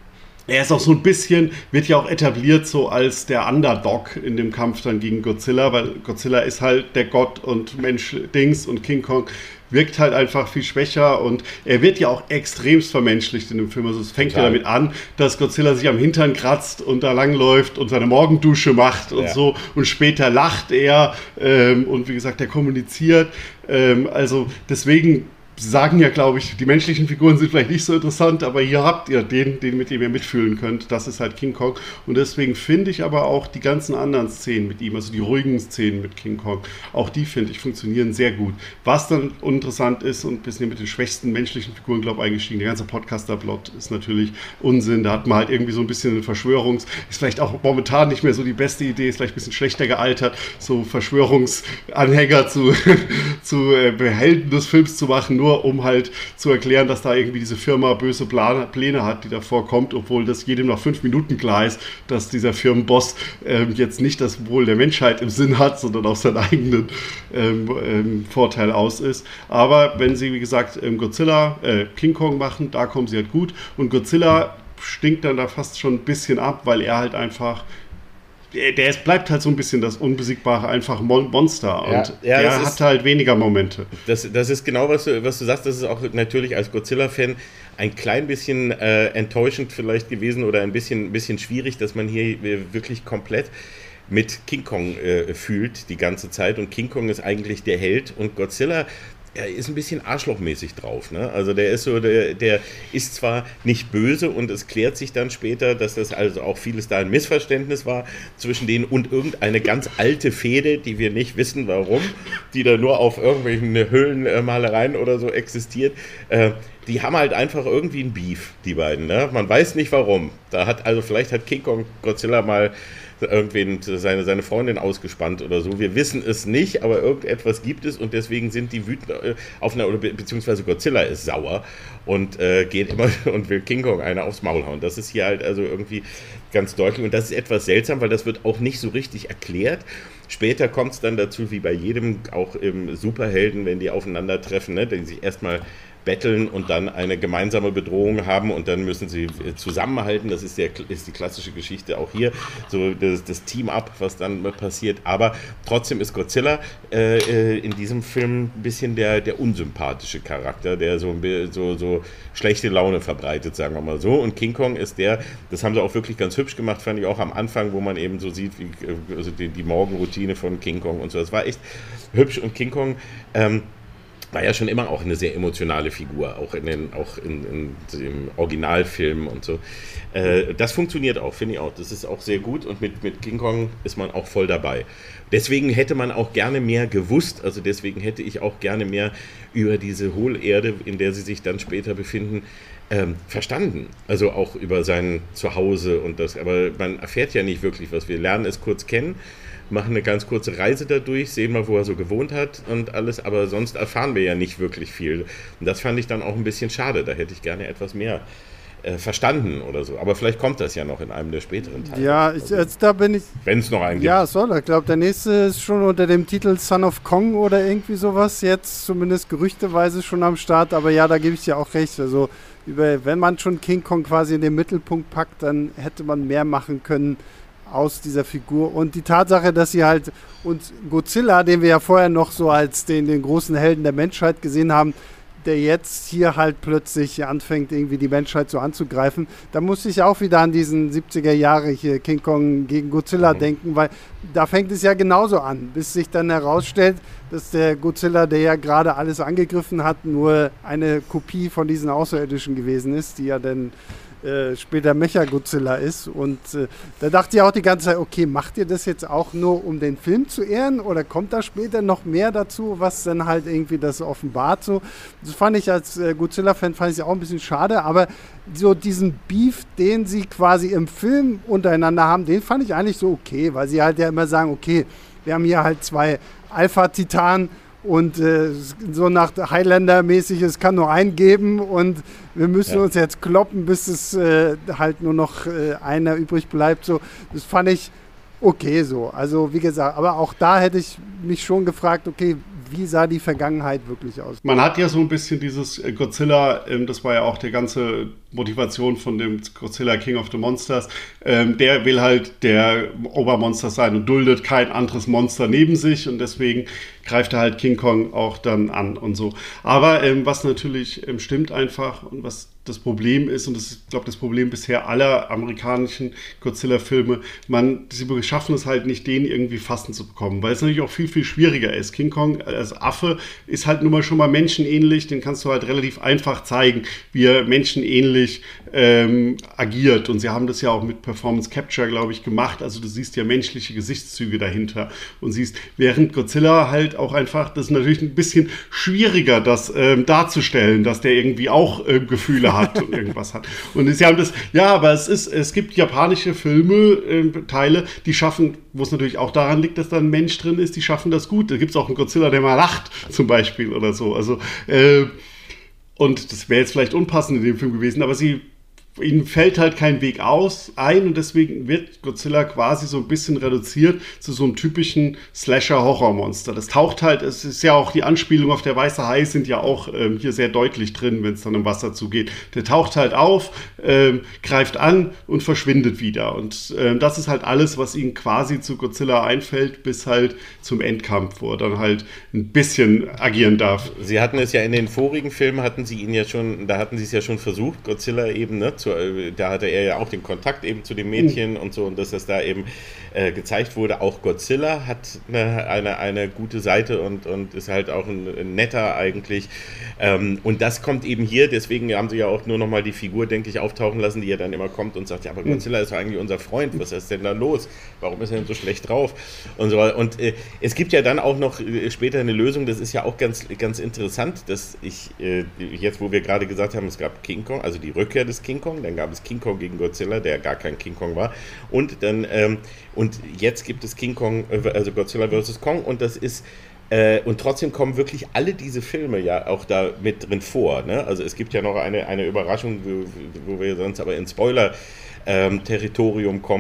er ist auch so ein bisschen, wird ja auch etabliert so als der Underdog in dem Kampf dann gegen Godzilla, weil Godzilla ist halt der Gott und Mensch-Dings und King Kong wirkt halt einfach viel schwächer und er wird ja auch extremst vermenschlicht in dem Film. Also es fängt Total. ja damit an, dass Godzilla sich am Hintern kratzt und da langläuft und seine Morgendusche macht und ja. so und später lacht er ähm, und wie gesagt, er kommuniziert. Ähm, also deswegen sagen ja, glaube ich, die menschlichen Figuren sind vielleicht nicht so interessant, aber hier habt ihr den, den mit dem ihr mitfühlen könnt. Das ist halt King Kong. Und deswegen finde ich aber auch die ganzen anderen Szenen mit ihm, also die ruhigen Szenen mit King Kong, auch die, finde ich, funktionieren sehr gut. Was dann uninteressant ist und ein bisschen mit den schwächsten menschlichen Figuren, glaube ich, eingestiegen. Der ganze Podcaster-Plot ist natürlich Unsinn. Da hat man halt irgendwie so ein bisschen eine Verschwörungs-, ist vielleicht auch momentan nicht mehr so die beste Idee, ist vielleicht ein bisschen schlechter gealtert, so Verschwörungsanhänger zu, zu äh, Helden des Films zu machen, nur um halt zu erklären, dass da irgendwie diese Firma böse Plan- Pläne hat, die da vorkommt, obwohl das jedem nach fünf Minuten klar ist, dass dieser Firmenboss ähm, jetzt nicht das Wohl der Menschheit im Sinn hat, sondern auf seinen eigenen ähm, ähm, Vorteil aus ist. Aber wenn sie, wie gesagt, ähm, Godzilla, äh, King Kong machen, da kommen sie halt gut. Und Godzilla stinkt dann da fast schon ein bisschen ab, weil er halt einfach der ist, bleibt halt so ein bisschen das unbesiegbare, einfache Monster und ja, ja, der hat ist, halt weniger Momente. Das, das ist genau, was du, was du sagst, das ist auch natürlich als Godzilla-Fan ein klein bisschen äh, enttäuschend vielleicht gewesen oder ein bisschen, bisschen schwierig, dass man hier wirklich komplett mit King Kong äh, fühlt die ganze Zeit und King Kong ist eigentlich der Held und Godzilla er ist ein bisschen arschlochmäßig drauf, ne? Also der ist so, der, der ist zwar nicht böse und es klärt sich dann später, dass das also auch vieles da ein Missverständnis war zwischen denen und irgendeine ganz alte Fehde, die wir nicht wissen warum, die da nur auf irgendwelchen Höhlenmalereien oder so existiert. Äh, die haben halt einfach irgendwie ein Beef, die beiden, ne? Man weiß nicht warum. Da hat also vielleicht hat King Kong Godzilla mal irgendwen seine, seine Freundin ausgespannt oder so. Wir wissen es nicht, aber irgendetwas gibt es und deswegen sind die wütend auf einer, oder be- beziehungsweise Godzilla ist sauer und äh, geht immer und will King Kong eine aufs Maul hauen. Das ist hier halt also irgendwie ganz deutlich und das ist etwas seltsam, weil das wird auch nicht so richtig erklärt. Später kommt es dann dazu, wie bei jedem, auch im Superhelden, wenn die aufeinandertreffen, ne, die sich erstmal betteln und dann eine gemeinsame Bedrohung haben und dann müssen sie zusammenhalten. Das ist, der, ist die klassische Geschichte auch hier, so das, das Team-Up, was dann passiert. Aber trotzdem ist Godzilla äh, in diesem Film ein bisschen der, der unsympathische Charakter, der so, so, so schlechte Laune verbreitet, sagen wir mal so. Und King Kong ist der, das haben sie auch wirklich ganz hübsch gemacht, fand ich auch am Anfang, wo man eben so sieht, wie also die, die Morgenroutine von King Kong und so. Das war echt hübsch. Und King Kong ähm, war ja schon immer auch eine sehr emotionale Figur, auch in den, auch in, in dem Originalfilm und so. Äh, das funktioniert auch, finde ich auch. Das ist auch sehr gut und mit, mit King Kong ist man auch voll dabei. Deswegen hätte man auch gerne mehr gewusst, also deswegen hätte ich auch gerne mehr über diese Hohlerde, in der sie sich dann später befinden, ähm, verstanden. Also auch über sein Zuhause und das, aber man erfährt ja nicht wirklich was. Wir lernen es kurz kennen, machen eine ganz kurze Reise dadurch, sehen mal, wo er so gewohnt hat und alles, aber sonst erfahren wir ja nicht wirklich viel. Und das fand ich dann auch ein bisschen schade, da hätte ich gerne etwas mehr äh, verstanden oder so. Aber vielleicht kommt das ja noch in einem der späteren Teile. Ja, ich, jetzt, da bin ich... Wenn es noch einen gibt. Ja, soll. Ich glaube, der nächste ist schon unter dem Titel Son of Kong oder irgendwie sowas, jetzt zumindest gerüchteweise schon am Start, aber ja, da gebe ich dir auch recht. Also, über, wenn man schon King Kong quasi in den Mittelpunkt packt, dann hätte man mehr machen können aus dieser Figur. Und die Tatsache, dass sie halt uns Godzilla, den wir ja vorher noch so als den, den großen Helden der Menschheit gesehen haben, der jetzt hier halt plötzlich anfängt, irgendwie die Menschheit so anzugreifen, da muss ich auch wieder an diesen siebziger Jahre hier King Kong gegen Godzilla mhm. denken, weil da fängt es ja genauso an, bis sich dann herausstellt, dass der Godzilla, der ja gerade alles angegriffen hat, nur eine Kopie von diesen Außerirdischen gewesen ist, die ja dann Äh, später Mecha-Godzilla ist und äh, da dachte ich auch die ganze Zeit, okay, macht ihr das jetzt auch nur, um den Film zu ehren oder kommt da später noch mehr dazu, was dann halt irgendwie das offenbart so. Das fand ich als äh, Godzilla-Fan, fand ich auch ein bisschen schade, aber so diesen Beef, den sie quasi im Film untereinander haben, den fand ich eigentlich so okay, weil sie halt ja immer sagen, okay, wir haben hier halt zwei Alpha-Titanen und äh, so nach Highlander-mäßig, es kann nur einen geben und wir müssen ja. uns jetzt kloppen, bis es äh, halt nur noch äh, einer übrig bleibt. So, das fand ich okay so. Also wie gesagt, aber auch da hätte ich mich schon gefragt, okay, wie sah die Vergangenheit wirklich aus? Man hat ja so ein bisschen dieses Godzilla, ähm, das war ja auch die ganze Motivation von dem Godzilla King of the Monsters, ähm, der will halt der Obermonster sein und duldet kein anderes Monster neben sich und deswegen greift er halt King Kong auch dann an und so. Aber ähm, was natürlich ähm, stimmt einfach und was das Problem ist, und das ist, glaube ich, das Problem bisher aller amerikanischen Godzilla-Filme, man, sie schaffen es halt nicht, den irgendwie fassen zu bekommen, weil es natürlich auch viel, viel schwieriger ist. King Kong als Affe ist halt nun mal schon mal menschenähnlich, den kannst du halt relativ einfach zeigen, wie er menschenähnlich ähm, agiert. Und sie haben das ja auch mit Performance Capture, glaube ich, gemacht. Also du siehst ja menschliche Gesichtszüge dahinter und siehst, während Godzilla halt auch einfach, das ist natürlich ein bisschen schwieriger, das ähm, darzustellen, dass der irgendwie auch äh, Gefühle hat und irgendwas hat. Und sie haben das, ja, aber es ist, es gibt japanische Filme, äh, Teile, die schaffen, wo es natürlich auch daran liegt, dass da ein Mensch drin ist, die schaffen das gut. Da gibt es auch einen Godzilla, der mal lacht, zum Beispiel oder so. Also, äh, und das wäre jetzt vielleicht unpassend in dem Film gewesen, aber sie ihnen fällt halt kein Weg aus ein und deswegen wird Godzilla quasi so ein bisschen reduziert zu so einem typischen Slasher-Horrormonster. Das taucht halt, es ist ja auch die Anspielung auf der weiße Hai sind ja auch ähm, hier sehr deutlich drin, wenn es dann im Wasser zugeht. Der taucht halt auf, ähm, greift an und verschwindet wieder. Und ähm, das ist halt alles, was ihnen quasi zu Godzilla einfällt, bis halt zum Endkampf, wo er dann halt ein bisschen agieren darf. Sie hatten es ja in den vorigen Filmen, hatten sie ihn ja schon, da hatten sie es ja schon versucht, Godzilla eben, ne? Zu, da hatte er ja auch den Kontakt eben zu den Mädchen mhm. und so und dass das da eben äh, gezeigt wurde. Auch Godzilla hat eine, eine, eine gute Seite und, und ist halt auch ein, ein netter eigentlich. Ähm, und das kommt eben hier, deswegen haben sie ja auch nur nochmal die Figur, denke ich, auftauchen lassen, die ja dann immer kommt und sagt, ja, aber Godzilla ist doch eigentlich unser Freund, was ist denn da los? Warum ist er denn so schlecht drauf? Und so. Und äh, es gibt ja dann auch noch äh, später eine Lösung, das ist ja auch ganz, ganz interessant, dass ich, äh, jetzt wo wir gerade gesagt haben, es gab King Kong, also die Rückkehr des King Kong, dann gab es King Kong gegen Godzilla, der gar kein King Kong war. Und dann ähm, und jetzt gibt es King Kong, also Godzilla versus. Kong und das ist äh, und trotzdem kommen wirklich alle diese Filme ja auch da mit drin vor. Ne? Also es gibt ja noch eine, eine Überraschung, wo, wo wir sonst aber in Spoiler-Territorium ähm, kommen.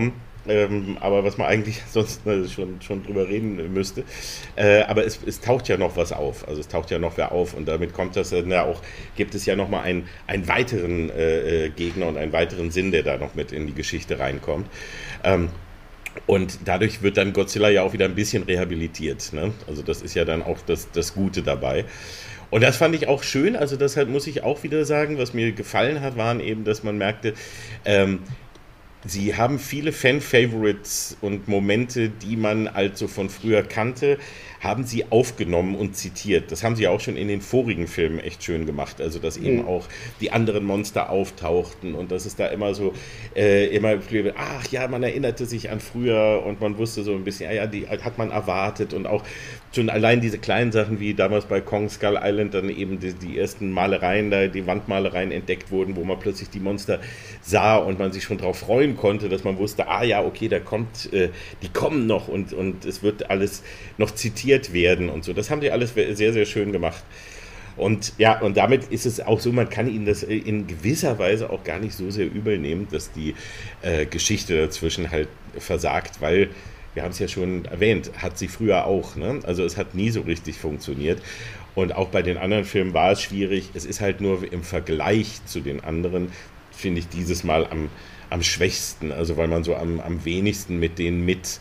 ähm, aber was man eigentlich sonst ne, schon, schon drüber reden müsste. Äh, aber es, es taucht ja noch was auf, also es taucht ja noch wer auf und damit kommt das dann ja auch, gibt es ja nochmal einen, einen weiteren äh, Gegner und einen weiteren Sinn, der da noch mit in die Geschichte reinkommt. Ähm, Und dadurch wird dann Godzilla ja auch wieder ein bisschen rehabilitiert. Ne? Also das ist ja dann auch das, das Gute dabei. Und das fand ich auch schön. Also deshalb muss ich auch wieder sagen, was mir gefallen hat, waren eben, dass man merkte, ähm, sie haben viele Fan-Favorites und Momente, die man also von früher kannte, haben sie aufgenommen und zitiert. Das haben sie auch schon in den vorigen Filmen echt schön gemacht. Also, dass eben mhm. auch die anderen Monster auftauchten und dass es da immer so, äh, immer, ach ja, man erinnerte sich an früher und man wusste so ein bisschen, ja, ja, die hat man erwartet und auch schon allein diese kleinen Sachen, wie damals bei Kong Skull Island dann eben die, die ersten Malereien, da die Wandmalereien entdeckt wurden, wo man plötzlich die Monster sah und man sich schon darauf freuen konnte, dass man wusste, ah ja, okay, da kommt, äh, die kommen noch und, und es wird alles noch zitiert werden und so. Das haben die alles sehr, sehr schön gemacht. Und ja, und damit ist es auch so, man kann ihnen das in gewisser Weise auch gar nicht so sehr übel nehmen, dass die äh, Geschichte dazwischen halt versagt, weil, wir haben es ja schon erwähnt, hat sie früher auch, ne? Also es hat nie so richtig funktioniert. Und auch bei den anderen Filmen war es schwierig. Es ist halt nur im Vergleich zu den anderen, finde ich, dieses Mal am, am schwächsten. Also weil man so am, am wenigsten mit denen mit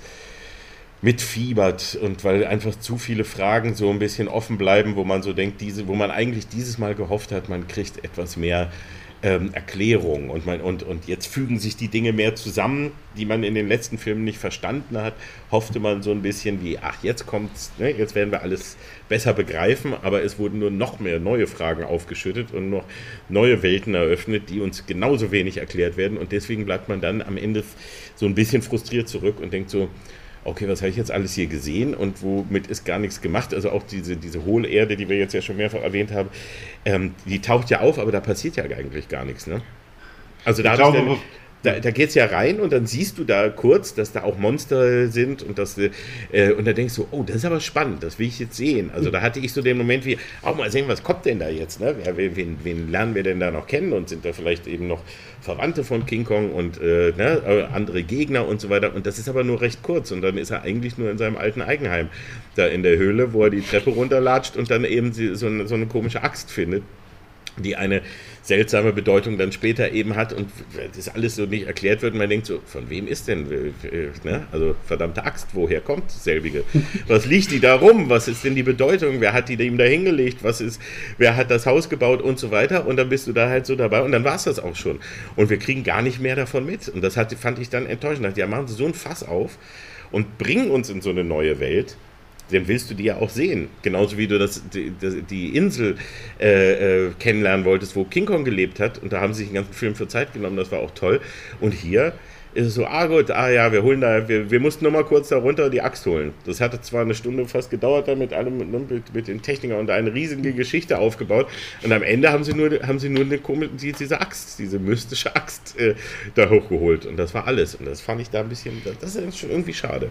mitfiebert und weil einfach zu viele Fragen so ein bisschen offen bleiben, wo man so denkt, diese, wo man eigentlich dieses Mal gehofft hat, man kriegt etwas mehr ähm, Erklärung und, man, und, und jetzt fügen sich die Dinge mehr zusammen, die man in den letzten Filmen nicht verstanden hat, hoffte man so ein bisschen wie, ach, jetzt kommt's, ne, jetzt werden wir alles besser begreifen, aber es wurden nur noch mehr neue Fragen aufgeschüttet und noch neue Welten eröffnet, die uns genauso wenig erklärt werden und deswegen bleibt man dann am Ende so ein bisschen frustriert zurück und denkt so, okay, was habe ich jetzt alles hier gesehen und womit ist gar nichts gemacht? Also auch diese, diese Hohlerde, die wir jetzt ja schon mehrfach erwähnt haben, ähm, die taucht ja auf, aber da passiert ja eigentlich gar nichts, ne? Also da, glaube, dann, da, da geht es ja rein und dann siehst du da kurz, dass da auch Monster sind und, das, äh, und da denkst du, oh, das ist aber spannend, das will ich jetzt sehen. Also da hatte ich so den Moment wie, auch mal sehen, was kommt denn da jetzt, ne? Wen, wen lernen wir denn da noch kennen und sind da vielleicht eben noch Verwandte von King Kong und äh, ne, andere Gegner und so weiter. Und das ist aber nur recht kurz. Und dann ist er eigentlich nur in seinem alten Eigenheim da in der Höhle, wo er die Treppe runterlatscht und dann eben so eine, so eine komische Axt findet, die eine seltsame Bedeutung dann später eben hat und das alles so nicht erklärt wird und man denkt so, von wem ist denn, ne? Also verdammte Axt, woher kommt selbige? Was liegt die da rum? Was ist denn die Bedeutung? Wer hat die ihm da hingelegt? Was ist, wer hat das Haus gebaut und so weiter und dann bist du da halt so dabei und dann war es das auch schon und wir kriegen gar nicht mehr davon mit und das hat, fand ich dann enttäuschend. Ja, machen sie so ein Fass auf und bringen uns in so eine neue Welt, dann willst du die ja auch sehen. Genauso wie du das, die, die Insel äh, äh, kennenlernen wolltest, wo King Kong gelebt hat. Und da haben sie sich den ganzen Film für Zeit genommen, das war auch toll. Und hier ist es so, ah gut, ah ja, wir holen da, wir, wir mussten nur mal kurz da runter die Axt holen. Das hatte zwar eine Stunde fast gedauert, da mit allem, mit, mit den Technikern und eine riesige Geschichte aufgebaut. Und am Ende haben sie nur, haben sie nur eine komische, diese Axt, diese mystische Axt äh, da hochgeholt. Und das war alles. Und das fand ich da ein bisschen, das ist schon irgendwie schade.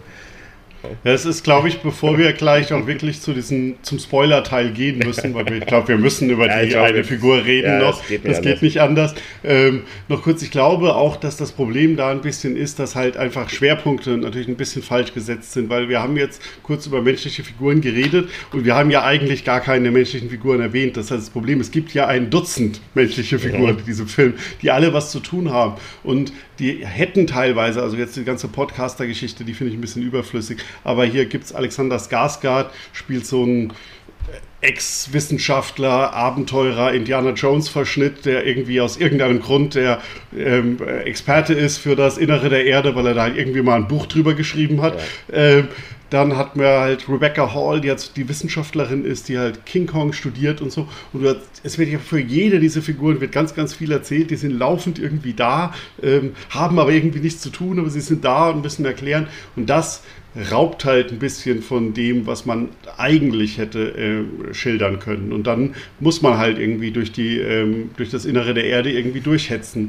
Ja, es ist, glaube ich, bevor wir gleich auch wirklich zu diesem, zum Spoiler-Teil gehen müssen, weil wir, ich glaube, wir müssen über ja, die glaube, eine Figur reden ja, noch. Das geht, das geht nicht anders. Ähm, noch kurz, ich glaube auch, dass das Problem da ein bisschen ist, dass halt einfach Schwerpunkte natürlich ein bisschen falsch gesetzt sind, weil wir haben jetzt kurz über menschliche Figuren geredet und wir haben ja eigentlich gar keine menschlichen Figuren erwähnt. Das heißt, das Problem, es gibt ja ein Dutzend menschliche Figuren in diesem Film, die alle was zu tun haben und die hätten teilweise, also jetzt die ganze Podcaster-Geschichte, die finde ich ein bisschen überflüssig, aber hier gibt es Alexander Skarsgård, spielt so einen Ex-Wissenschaftler, Abenteurer, Indiana Jones-Verschnitt, der irgendwie aus irgendeinem Grund der ähm, Experte ist für das Innere der Erde, weil er da irgendwie mal ein Buch drüber geschrieben hat. Ja. Ähm, Dann hat man halt Rebecca Hall, die jetzt die Wissenschaftlerin ist, die halt King Kong studiert und so. Und du, es wird ja für jede dieser Figuren wird ganz, ganz viel erzählt. Die sind laufend irgendwie da, ähm, haben aber irgendwie nichts zu tun, aber sie sind da und müssen erklären. Und das raubt halt ein bisschen von dem, was man eigentlich hätte äh, schildern können. Und dann muss man halt irgendwie durch, die, ähm, durch das Innere der Erde irgendwie durchhetzen.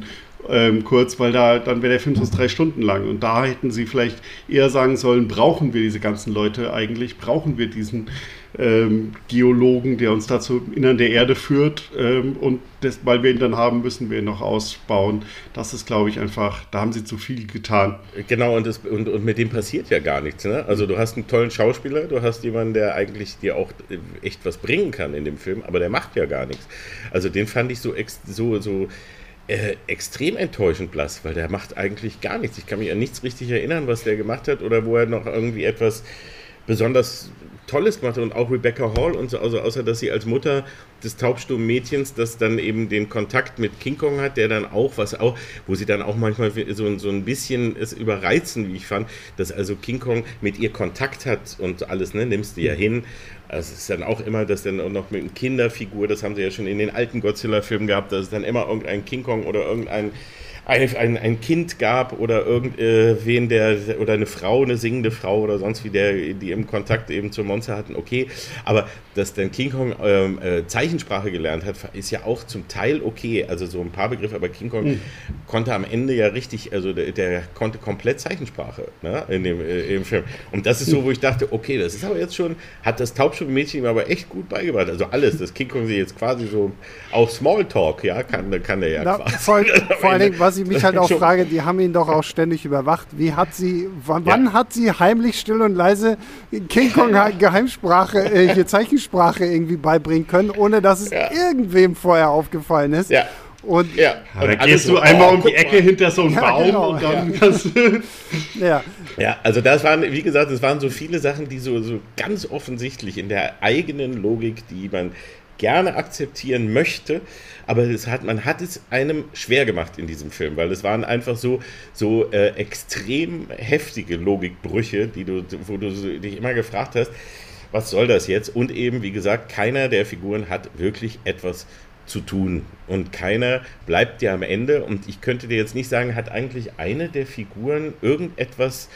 ähm, kurz, weil da dann wäre der Film sonst drei Stunden lang. Und da hätten sie vielleicht eher sagen sollen, brauchen wir diese ganzen Leute eigentlich? Brauchen wir diesen ähm, Geologen, der uns da zum Innern der Erde führt? Ähm, und das, weil wir ihn dann haben, müssen wir ihn noch ausbauen. Das ist, glaube ich, einfach, da haben sie zu viel getan. Genau, und, das, und, und mit dem passiert ja gar nichts. Ne? Also du hast einen tollen Schauspieler, du hast jemanden, der eigentlich dir auch echt was bringen kann in dem Film, aber der macht ja gar nichts. Also den fand ich so, ex, so, so Äh, extrem enttäuschend blass, weil der macht eigentlich gar nichts. Ich kann mich an nichts richtig erinnern, was der gemacht hat oder wo er noch irgendwie etwas besonders Tolles gemacht hat. Und auch Rebecca Hall und so, also außer dass sie als Mutter des taubstummen Mädchens, das dann eben den Kontakt mit King Kong hat, der dann auch, was auch, wo sie dann auch manchmal so, so ein bisschen es überreizen, wie ich fand, dass also King Kong mit ihr Kontakt hat und alles, ne, nimmst du ja hin. Also es ist dann auch immer, dass dann auch noch mit einer Kinderfigur, das haben sie ja schon in den alten Godzilla-Filmen gehabt, dass es dann immer irgendein King Kong oder irgendein ein, ein, ein Kind gab oder irgendwen, der oder eine Frau, eine singende Frau oder sonst wie, der, die im Kontakt eben zum Monster hatten, okay. Aber dass dann King Kong ähm, äh, Zeichensprache gelernt hat, ist ja auch zum Teil okay. Also so ein paar Begriffe, aber King Kong mhm. konnte am Ende ja richtig, also der, der konnte komplett Zeichensprache, ne, in dem äh, im Film. Und das ist so, wo ich dachte, okay, das ist aber jetzt schon, hat das taubstumme Mädchen ihm aber echt gut beigebracht. Also alles, dass King Kong sie jetzt quasi so auch Smalltalk, ja, kann, kann der ja Na, quasi. Vor, vor allen Dingen, was ich mich halt auch frage, die haben ihn doch auch ständig überwacht. Wie hat sie, wann, ja. wann hat sie heimlich, still und leise King Kong Geheimsprache, äh, hier Zeichensprache irgendwie beibringen können, ohne dass es ja. irgendwem vorher aufgefallen ist? Ja. Und ja, und dann gehst du einmal oh, um die Ecke mal. hinter so einen ja, Baum genau, und dann ja. kannst du... ja. ja, also das waren, wie gesagt, es waren so viele Sachen, die so, so ganz offensichtlich in der eigenen Logik, die man gerne akzeptieren möchte, aber es hat, man hat es einem schwer gemacht in diesem Film, weil es waren einfach so, so äh, extrem heftige Logikbrüche, die du, wo du dich immer gefragt hast, was soll das jetzt? Und eben, wie gesagt, keiner der Figuren hat wirklich etwas zu tun und keiner bleibt dir am Ende, und ich könnte dir jetzt nicht sagen, hat eigentlich eine der Figuren irgendetwas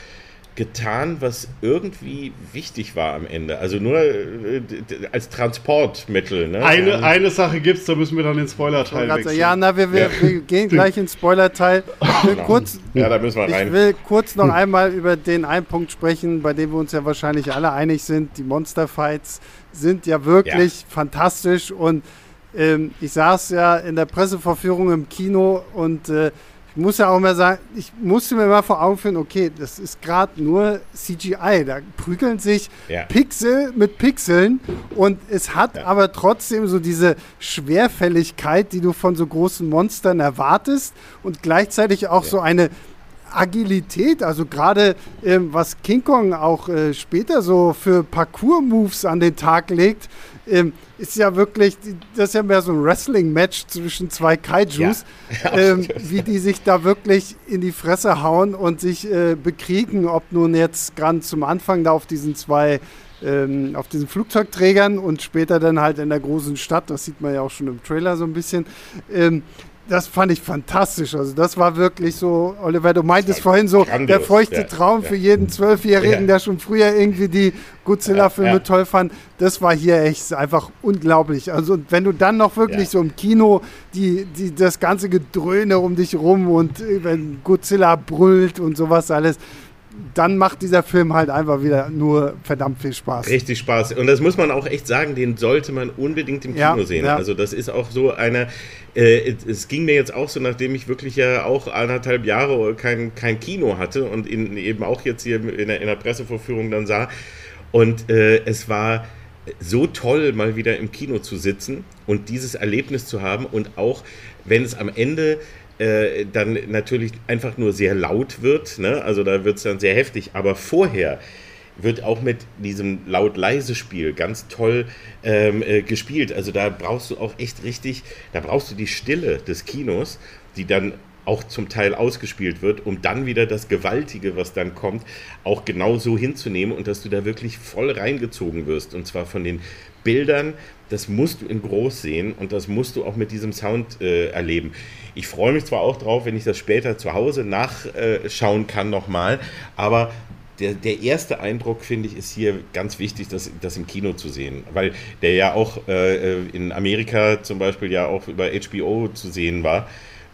getan, was irgendwie wichtig war am Ende. Also nur äh, als Transportmittel. Ne? Eine, ja. eine Sache gibt's, da müssen wir dann den Spoilerteil wechseln. Ja, na, wir, wir, ja. wir gehen gleich ins Spoilerteil. Ich will kurz, ja, da müssen wir rein. Ich will kurz noch einmal über den einen Punkt sprechen, bei dem wir uns ja wahrscheinlich alle einig sind. Die Monsterfights sind ja wirklich ja. fantastisch, und ähm, ich saß ja in der Pressevorführung im Kino und äh, ich muss ja auch mal sagen, ich musste mir mal vor Augen führen, okay, das ist gerade nur C G I, da prügeln sich ja. Pixel mit Pixeln, und es hat ja. aber trotzdem so diese Schwerfälligkeit, die du von so großen Monstern erwartest, und gleichzeitig auch ja. so eine Agilität, also gerade ähm, was King Kong auch äh, später so für Parkour-Moves an den Tag legt, ähm, ist ja wirklich, das ist ja mehr so ein Wrestling-Match zwischen zwei Kaijus, ja. ähm, wie die sich da wirklich in die Fresse hauen und sich äh, bekriegen, ob nun jetzt gerade zum Anfang da auf diesen zwei, ähm, auf diesen Flugzeugträgern und später dann halt in der großen Stadt, das sieht man ja auch schon im Trailer so ein bisschen, ähm, das fand ich fantastisch. Also das war wirklich so, Oliver, du meintest vorhin so, grandios, der feuchte ja, Traum ja. für jeden Zwölfjährigen, ja. der schon früher irgendwie die Godzilla-Filme ja, ja. toll fand. Das war hier echt einfach unglaublich. Also und wenn du dann noch wirklich ja. so im Kino die, die, das ganze Gedröhne um dich rum und wenn Godzilla brüllt und sowas alles, dann macht dieser Film halt einfach wieder nur verdammt viel Spaß. Richtig Spaß. Und das muss man auch echt sagen, den sollte man unbedingt im Kino ja, sehen. Ja. Also das ist auch so eine, äh, es ging mir jetzt auch so, nachdem ich wirklich ja auch anderthalb Jahre kein, kein Kino hatte und in, eben auch jetzt hier in der, in der Pressevorführung dann sah. Und äh, es war so toll, mal wieder im Kino zu sitzen und dieses Erlebnis zu haben, und auch, wenn es am Ende Äh, dann natürlich einfach nur sehr laut wird, ne? Also da wird es dann sehr heftig, aber vorher wird auch mit diesem Laut-Leise-Spiel ganz toll ähm, äh, gespielt. Also da brauchst du auch echt richtig, da brauchst du die Stille des Kinos, die dann auch zum Teil ausgespielt wird, um dann wieder das Gewaltige, was dann kommt, auch genau so hinzunehmen, und dass du da wirklich voll reingezogen wirst, und zwar von den Bildern. Das musst du in groß sehen, und das musst du auch mit diesem Sound äh, erleben. Ich freue mich zwar auch drauf, wenn ich das später zu Hause nachschauen äh, kann nochmal, aber der, der erste Eindruck, finde ich, ist hier ganz wichtig, das, das im Kino zu sehen, weil der ja auch äh, in Amerika zum Beispiel ja auch über H B O zu sehen war,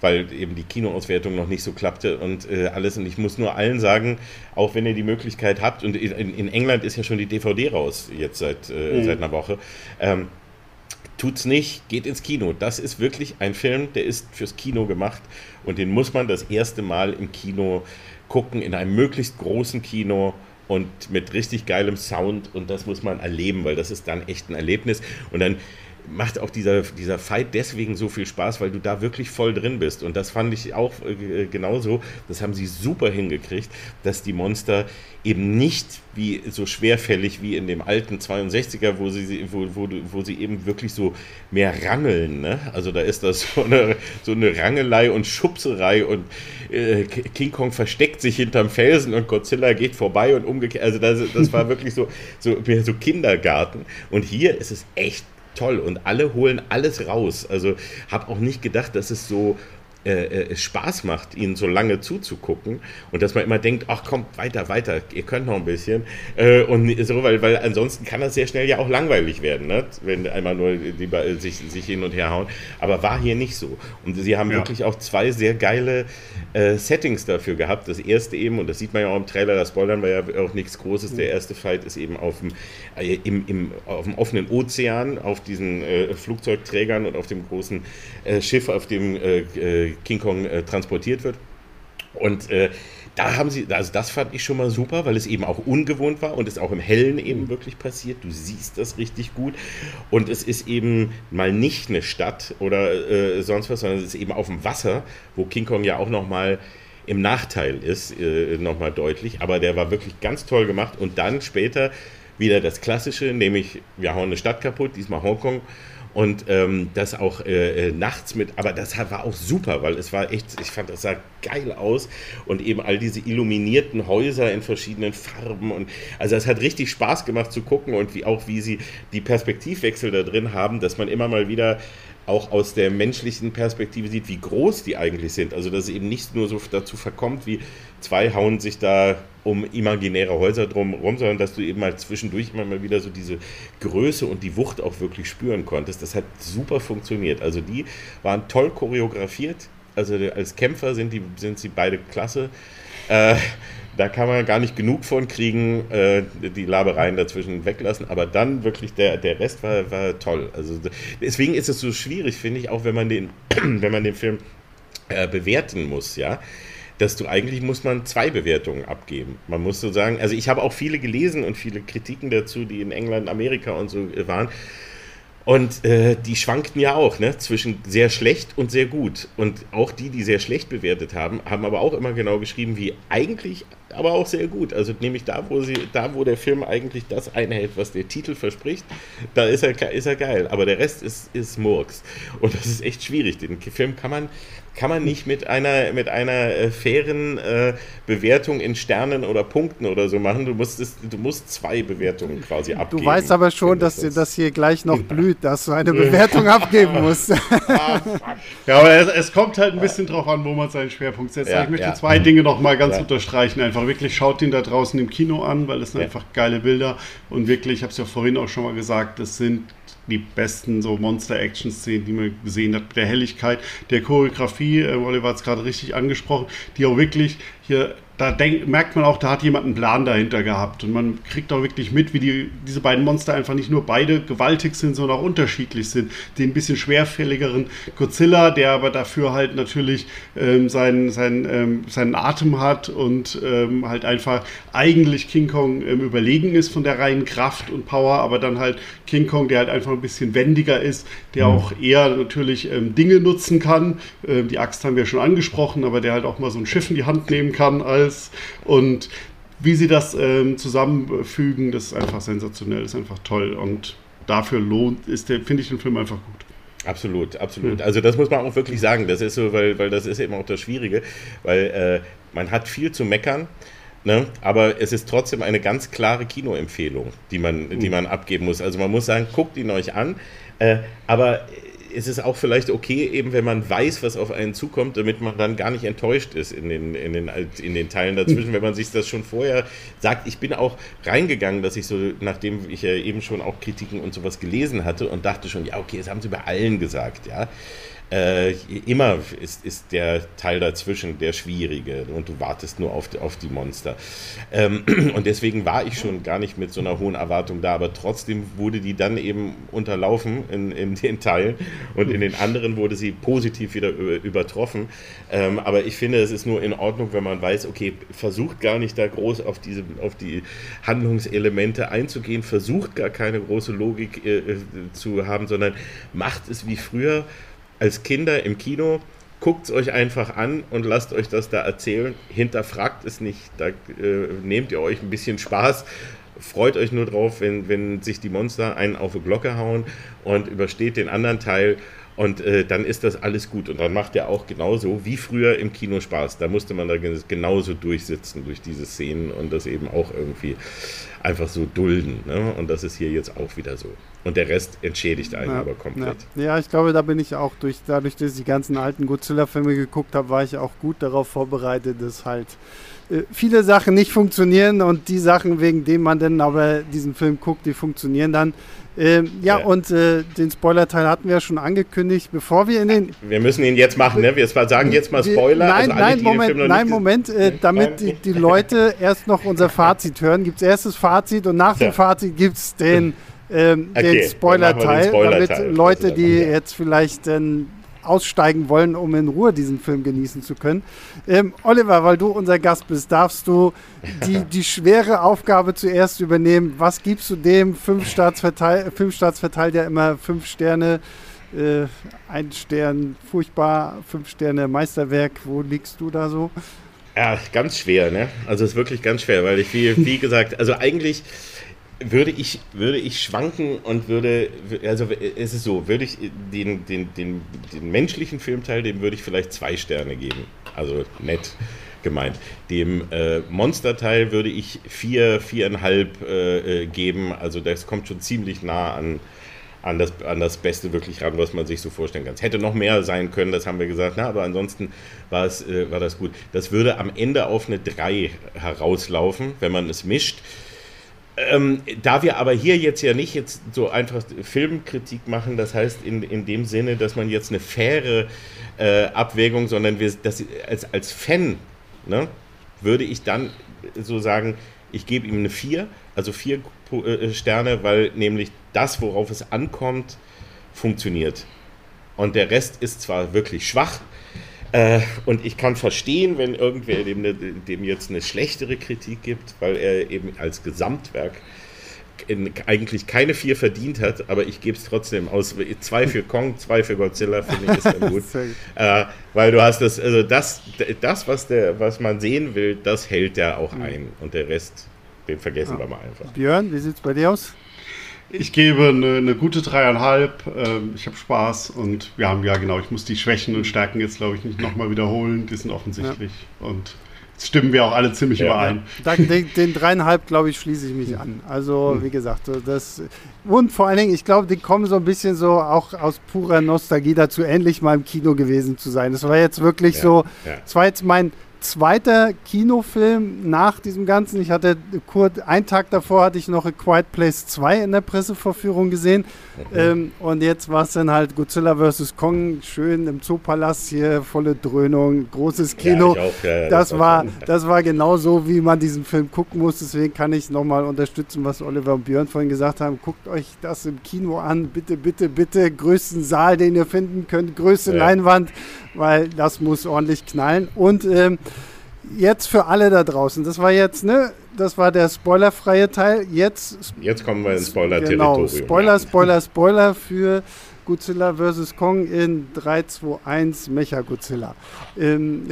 weil eben die Kinoauswertung noch nicht so klappte und äh, alles. Und ich muss nur allen sagen, auch wenn ihr die Möglichkeit habt, und in, in England ist ja schon die D V D raus, jetzt seit, äh, mhm. seit einer Woche, ähm, tut's nicht, geht ins Kino. Das ist wirklich ein Film, der ist fürs Kino gemacht und den muss man das erste Mal im Kino gucken, in einem möglichst großen Kino und mit richtig geilem Sound, und das muss man erleben, weil das ist dann echt ein Erlebnis. Und dann macht auch dieser, dieser Fight deswegen so viel Spaß, weil du da wirklich voll drin bist. Und das fand ich auch äh, genauso. Das haben sie super hingekriegt, dass die Monster eben nicht wie so schwerfällig wie in dem alten zweiundsechziger, wo sie, wo, wo, wo sie eben wirklich so mehr rangeln. Ne? Also da ist das so eine, so eine Rangelei und Schubserei und äh, King Kong versteckt sich hinterm Felsen und Godzilla geht vorbei und umgekehrt. Also das, das war wirklich so, so, so Kindergarten. Und hier ist es echt toll und alle holen alles raus. Also habe auch nicht gedacht, dass es so äh, äh, Spaß macht, ihnen so lange zuzugucken und dass man immer denkt, ach komm, weiter, weiter, ihr könnt noch ein bisschen. Äh, und so, weil, weil ansonsten kann das sehr schnell ja auch langweilig werden, ne? Wenn einmal nur die, sich, sich hin und her hauen. Aber war hier nicht so. Und sie haben ja. wirklich auch zwei sehr geile äh, Settings dafür gehabt. Das erste eben, und das sieht man ja auch im Trailer, das spoilern wir ja auch nichts Großes, der erste Fight ist eben auf dem, äh, im, im, auf dem offenen Ozean, auf diesen äh, Flugzeugträgern und auf dem großen äh, Schiff, auf dem äh, äh, King Kong äh, transportiert wird. Und äh, da haben sie, also das fand ich schon mal super, weil es eben auch ungewohnt war und es auch im Hellen eben wirklich passiert. Du siehst das richtig gut. Und es ist eben mal nicht eine Stadt oder äh, sonst was, sondern es ist eben auf dem Wasser, wo King Kong ja auch nochmal im Nachteil ist, äh, nochmal deutlich. Aber der war wirklich ganz toll gemacht. Und dann später wieder das Klassische, nämlich wir hauen eine Stadt kaputt, diesmal Hongkong. Und ähm, das auch äh, nachts mit, aber das war auch super, weil es war echt, ich fand, das sah geil aus und eben all diese illuminierten Häuser in verschiedenen Farben und also es hat richtig Spaß gemacht zu gucken und wie auch wie sie die Perspektivwechsel da drin haben, dass man immer mal wieder auch aus der menschlichen Perspektive sieht, wie groß die eigentlich sind. Also dass es eben nicht nur so dazu verkommt, wie zwei hauen sich da um imaginäre Häuser drum rum, sondern dass du eben mal zwischendurch immer mal wieder so diese Größe und die Wucht auch wirklich spüren konntest. Das hat super funktioniert. Also die waren toll choreografiert. Also als Kämpfer sind, die, sind sie beide klasse. Äh, da kann man gar nicht genug von kriegen, äh, die Labereien dazwischen weglassen, aber dann wirklich der, der Rest war, war toll. Also deswegen ist es so schwierig, finde ich, auch wenn man den, wenn man den Film äh, bewerten muss, ja, dass du eigentlich muss man zwei Bewertungen abgeben. Man muss so sagen, also ich habe auch viele gelesen und viele Kritiken dazu, die in England, Amerika und so waren. Und äh, die schwankten ja auch, ne, zwischen sehr schlecht und sehr gut. Und auch die, die sehr schlecht bewertet haben, haben aber auch immer genau geschrieben, wie eigentlich, aber auch sehr gut. Also nämlich da, wo sie, da, wo der Film eigentlich das einhält, was der Titel verspricht, da ist er, ist er geil. Aber der Rest ist, ist Murks. Und das ist echt schwierig. Den Film kann man, kann man nicht mit einer, mit einer äh, fairen äh, Bewertung in Sternen oder Punkten oder so machen. Du musst, es, du musst zwei Bewertungen quasi abgeben. Du weißt aber schon, dass dir das hier gleich noch blüht, dass du eine Bewertung abgeben musst. Ja, aber es, es kommt halt ein bisschen drauf an, wo man seinen Schwerpunkt setzt. Ja, ich möchte ja. zwei Dinge noch mal ganz ja. unterstreichen. Einfach wirklich schaut den da draußen im Kino an, weil das sind ja. einfach geile Bilder. Und wirklich, ich habe es ja vorhin auch schon mal gesagt, das sind die besten so Monster-Action-Szenen, die man gesehen hat, mit der Helligkeit, der Choreografie, äh, Oliver hat es gerade richtig angesprochen, die auch wirklich hier, da denk, merkt man auch, da hat jemand einen Plan dahinter gehabt und man kriegt auch wirklich mit, wie die, diese beiden Monster einfach nicht nur beide gewaltig sind, sondern auch unterschiedlich sind. Den ein bisschen schwerfälligeren Godzilla, der aber dafür halt natürlich ähm, seinen, seinen, ähm, seinen Atem hat und ähm, halt einfach eigentlich King Kong ähm, überlegen ist von der reinen Kraft und Power, aber dann halt King Kong, der halt einfach ein bisschen wendiger ist, der mhm. auch eher natürlich ähm, Dinge nutzen kann. Ähm, die Axt haben wir schon angesprochen, aber der halt auch mal so ein Schiff in die Hand nehmen kann als und wie sie das ähm, zusammenfügen, das ist einfach sensationell, das ist einfach toll und dafür lohnt, ist der, finde ich den Film einfach gut. Absolut, absolut. Also das muss man auch wirklich sagen, das ist so, weil, weil das ist eben auch das Schwierige, weil äh, man hat viel zu meckern, ne? Aber es ist trotzdem eine ganz klare Kinoempfehlung, die man, die man abgeben muss. Also man muss sagen, guckt ihn euch an, äh, aber es ist auch vielleicht okay, eben wenn man weiß, was auf einen zukommt, damit man dann gar nicht enttäuscht ist in den, in den, in den Teilen dazwischen, wenn man sich das schon vorher sagt. Ich bin auch reingegangen, dass ich so, nachdem ich ja eben schon auch Kritiken und sowas gelesen hatte und dachte schon, ja okay, das haben sie bei allen gesagt, ja. Äh, immer ist, ist der Teil dazwischen der schwierige und du wartest nur auf, auf die Monster. Ähm, und deswegen war ich schon gar nicht mit so einer hohen Erwartung da, aber trotzdem wurde die dann eben unterlaufen in, in den Teilen und in den anderen wurde sie positiv wieder übertroffen. Ähm, aber ich finde, es ist nur in Ordnung, wenn man weiß, okay, versucht gar nicht da groß auf, diese, auf die Handlungselemente einzugehen, versucht gar keine große Logik äh, zu haben, sondern macht es wie früher als Kinder im Kino, guckt es euch einfach an und lasst euch das da erzählen. Hinterfragt es nicht, da äh, nehmt ihr euch ein bisschen Spaß. Freut euch nur drauf, wenn, wenn sich die Monster einen auf die Glocke hauen und übersteht den anderen Teil und äh, dann ist das alles gut. Und dann macht er auch genauso wie früher im Kino Spaß. Da musste man da genauso durchsitzen durch diese Szenen und das eben auch irgendwie einfach so dulden. Ne? Und das ist hier jetzt auch wieder so. Und der Rest entschädigt einen ja, aber komplett. Ja. ja, ich glaube, da bin ich auch durch, dadurch, dass ich die ganzen alten Godzilla-Filme geguckt habe, war ich auch gut darauf vorbereitet, dass halt äh, viele Sachen nicht funktionieren und die Sachen, wegen denen man dann aber diesen Film guckt, die funktionieren dann. Ähm, ja, ja, und äh, den Spoiler-Teil hatten wir ja schon angekündigt, bevor wir in den... Wir müssen ihn jetzt machen, ne? Wir sagen jetzt mal Spoiler. Nein, also alle, nein, Moment, nein, Moment, äh, damit nein. Die, die Leute erst noch unser Fazit hören, gibt es erst das Fazit und nach ja. dem Fazit gibt es den, ähm, okay, den Spoiler-Teil, Spoiler damit Leute, die ja. jetzt vielleicht dann aussteigen wollen, um in Ruhe diesen Film genießen zu können. Ähm, Oliver, weil du unser Gast bist, darfst du die, die schwere Aufgabe zuerst übernehmen. Was gibst du dem? Fünf Stars verteilt, fünf Stars verteilt ja immer fünf Sterne, äh, ein Stern furchtbar, fünf Sterne Meisterwerk. Wo liegst du da so? Ja, ganz schwer, ne? Also es ist wirklich ganz schwer, weil ich, wie, wie gesagt, also eigentlich würde ich, würde ich schwanken und würde, also es ist so, würde ich den, den, den, den menschlichen Filmteil, dem würde ich vielleicht zwei Sterne geben. Also nett gemeint. Dem äh, Monsterteil würde ich vier, viereinhalb äh, geben. Also das kommt schon ziemlich nah an, an, das, an das Beste wirklich ran, was man sich so vorstellen kann. Es hätte noch mehr sein können, das haben wir gesagt, na, aber ansonsten war, es, äh, war das gut. Das würde am Ende auf eine drei herauslaufen, wenn man es mischt. Ähm, da wir aber hier jetzt ja nicht jetzt so einfach Filmkritik machen, das heißt in, in dem Sinne, dass man jetzt eine faire äh, Abwägung, sondern wir, das, als, als Fan, ne, würde ich dann so sagen, ich gebe ihm eine vier, also vier äh, Sterne, weil nämlich das, worauf es ankommt, funktioniert. Und der Rest ist zwar wirklich schwach, Äh, und ich kann verstehen, wenn irgendwer dem, dem jetzt eine schlechtere Kritik gibt, weil er eben als Gesamtwerk in, eigentlich keine vier verdient hat, aber ich gebe es trotzdem aus. Zwei für Kong, zwei für Godzilla, finde ich, ist dann gut. äh, weil du hast das, also das, das was, der, was man sehen will, das hält der auch ein. Und der Rest, den vergessen ja. wir mal einfach. Björn, wie sieht es bei dir aus? Ich gebe eine, eine gute dreieinhalb. Ähm, ich habe Spaß und wir haben ja genau, ich muss die Schwächen und Stärken jetzt, glaube ich, nicht nochmal wiederholen. Die sind offensichtlich. Ja. Und jetzt stimmen wir auch alle ziemlich ja. überein. Ja. Den, den dreieinhalb, glaube ich, schließe ich mich an. Also, wie gesagt, das. Und vor allen Dingen, ich glaube, die kommen so ein bisschen so auch aus purer Nostalgie dazu, endlich mal im Kino gewesen zu sein. Das war jetzt wirklich ja. so. Ja. Das war jetzt mein zweiter Kinofilm nach diesem Ganzen. Ich hatte kurz, einen Tag davor hatte ich noch A Quiet Place zwei in der Pressevorführung gesehen. Mhm. Ähm, und jetzt war es dann halt Godzilla versus. Kong, schön im Zoopalast hier, volle Dröhnung, großes Kino. Ja, ich auch, ja, das, das, war, das war genau so, wie man diesen Film gucken muss. Deswegen kann ich nochmal unterstützen, was Oliver und Björn vorhin gesagt haben. Guckt euch das im Kino an. Bitte, bitte, bitte. Größten Saal, den ihr finden könnt. Größte ja. Leinwand, weil das muss ordentlich knallen. Und ähm, jetzt für alle da draußen, das war jetzt, ne, das war der spoilerfreie Teil. Jetzt, jetzt kommen wir ins Spoiler-Territorium. Genau, Spoiler, Spoiler, Spoiler für Godzilla versus. Kong in drei, zwei, eins Mecha-Godzilla. Ähm,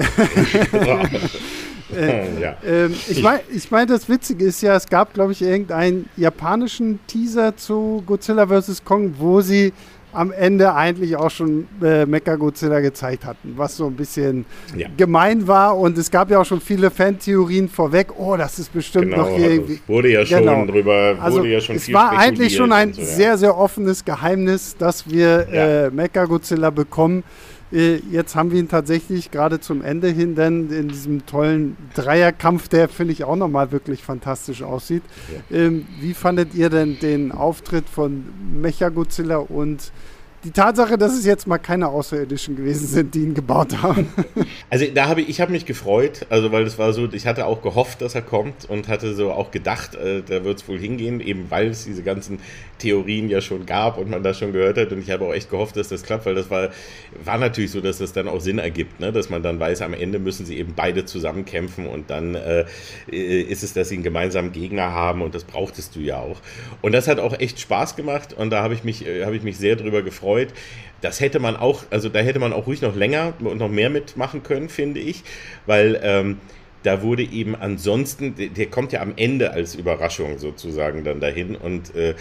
äh, ja. ähm, ich meine, ich mein, das Witzige ist ja, es gab, glaube ich, irgendeinen japanischen Teaser zu Godzilla versus. Kong, wo sie am Ende eigentlich auch schon äh, Mechagodzilla gezeigt hatten, was so ein bisschen ja. gemein war. Und es gab ja auch schon viele Fantheorien vorweg. Oh, das ist bestimmt genau, noch hier irgendwie. Also wurde ja schon genau. drüber, also wurde ja schon es viel war eigentlich schon ein so, ja. sehr, sehr offenes Geheimnis, dass wir ja. äh, Mechagodzilla bekommen. Äh, jetzt haben wir ihn tatsächlich gerade zum Ende hin dann in diesem tollen Dreierkampf, der, finde ich, auch nochmal wirklich fantastisch aussieht. Ja. Ähm, wie fandet ihr denn den Auftritt von Mechagodzilla und die Tatsache, dass es jetzt mal keine Außerirdischen gewesen sind, die ihn gebaut haben. Also da habe ich, ich habe mich gefreut, also weil es war so, ich hatte auch gehofft, dass er kommt und hatte so auch gedacht, äh, da wird es wohl hingehen, eben weil es diese ganzen Theorien ja schon gab und man das schon gehört hat, und ich habe auch echt gehofft, dass das klappt, weil das war, war natürlich so, dass das dann auch Sinn ergibt, ne? Dass man dann weiß, am Ende müssen sie eben beide zusammen kämpfen und dann äh, ist es, dass sie einen gemeinsamen Gegner haben, und das brauchtest du ja auch. Und das hat auch echt Spaß gemacht, und da habe ich mich, äh, habe ich mich sehr drüber gefreut. Das hätte man auch, also da hätte man auch ruhig noch länger und noch mehr mitmachen können, finde ich, weil ähm, da wurde eben ansonsten, der, der kommt ja am Ende als Überraschung sozusagen dann dahin, und äh,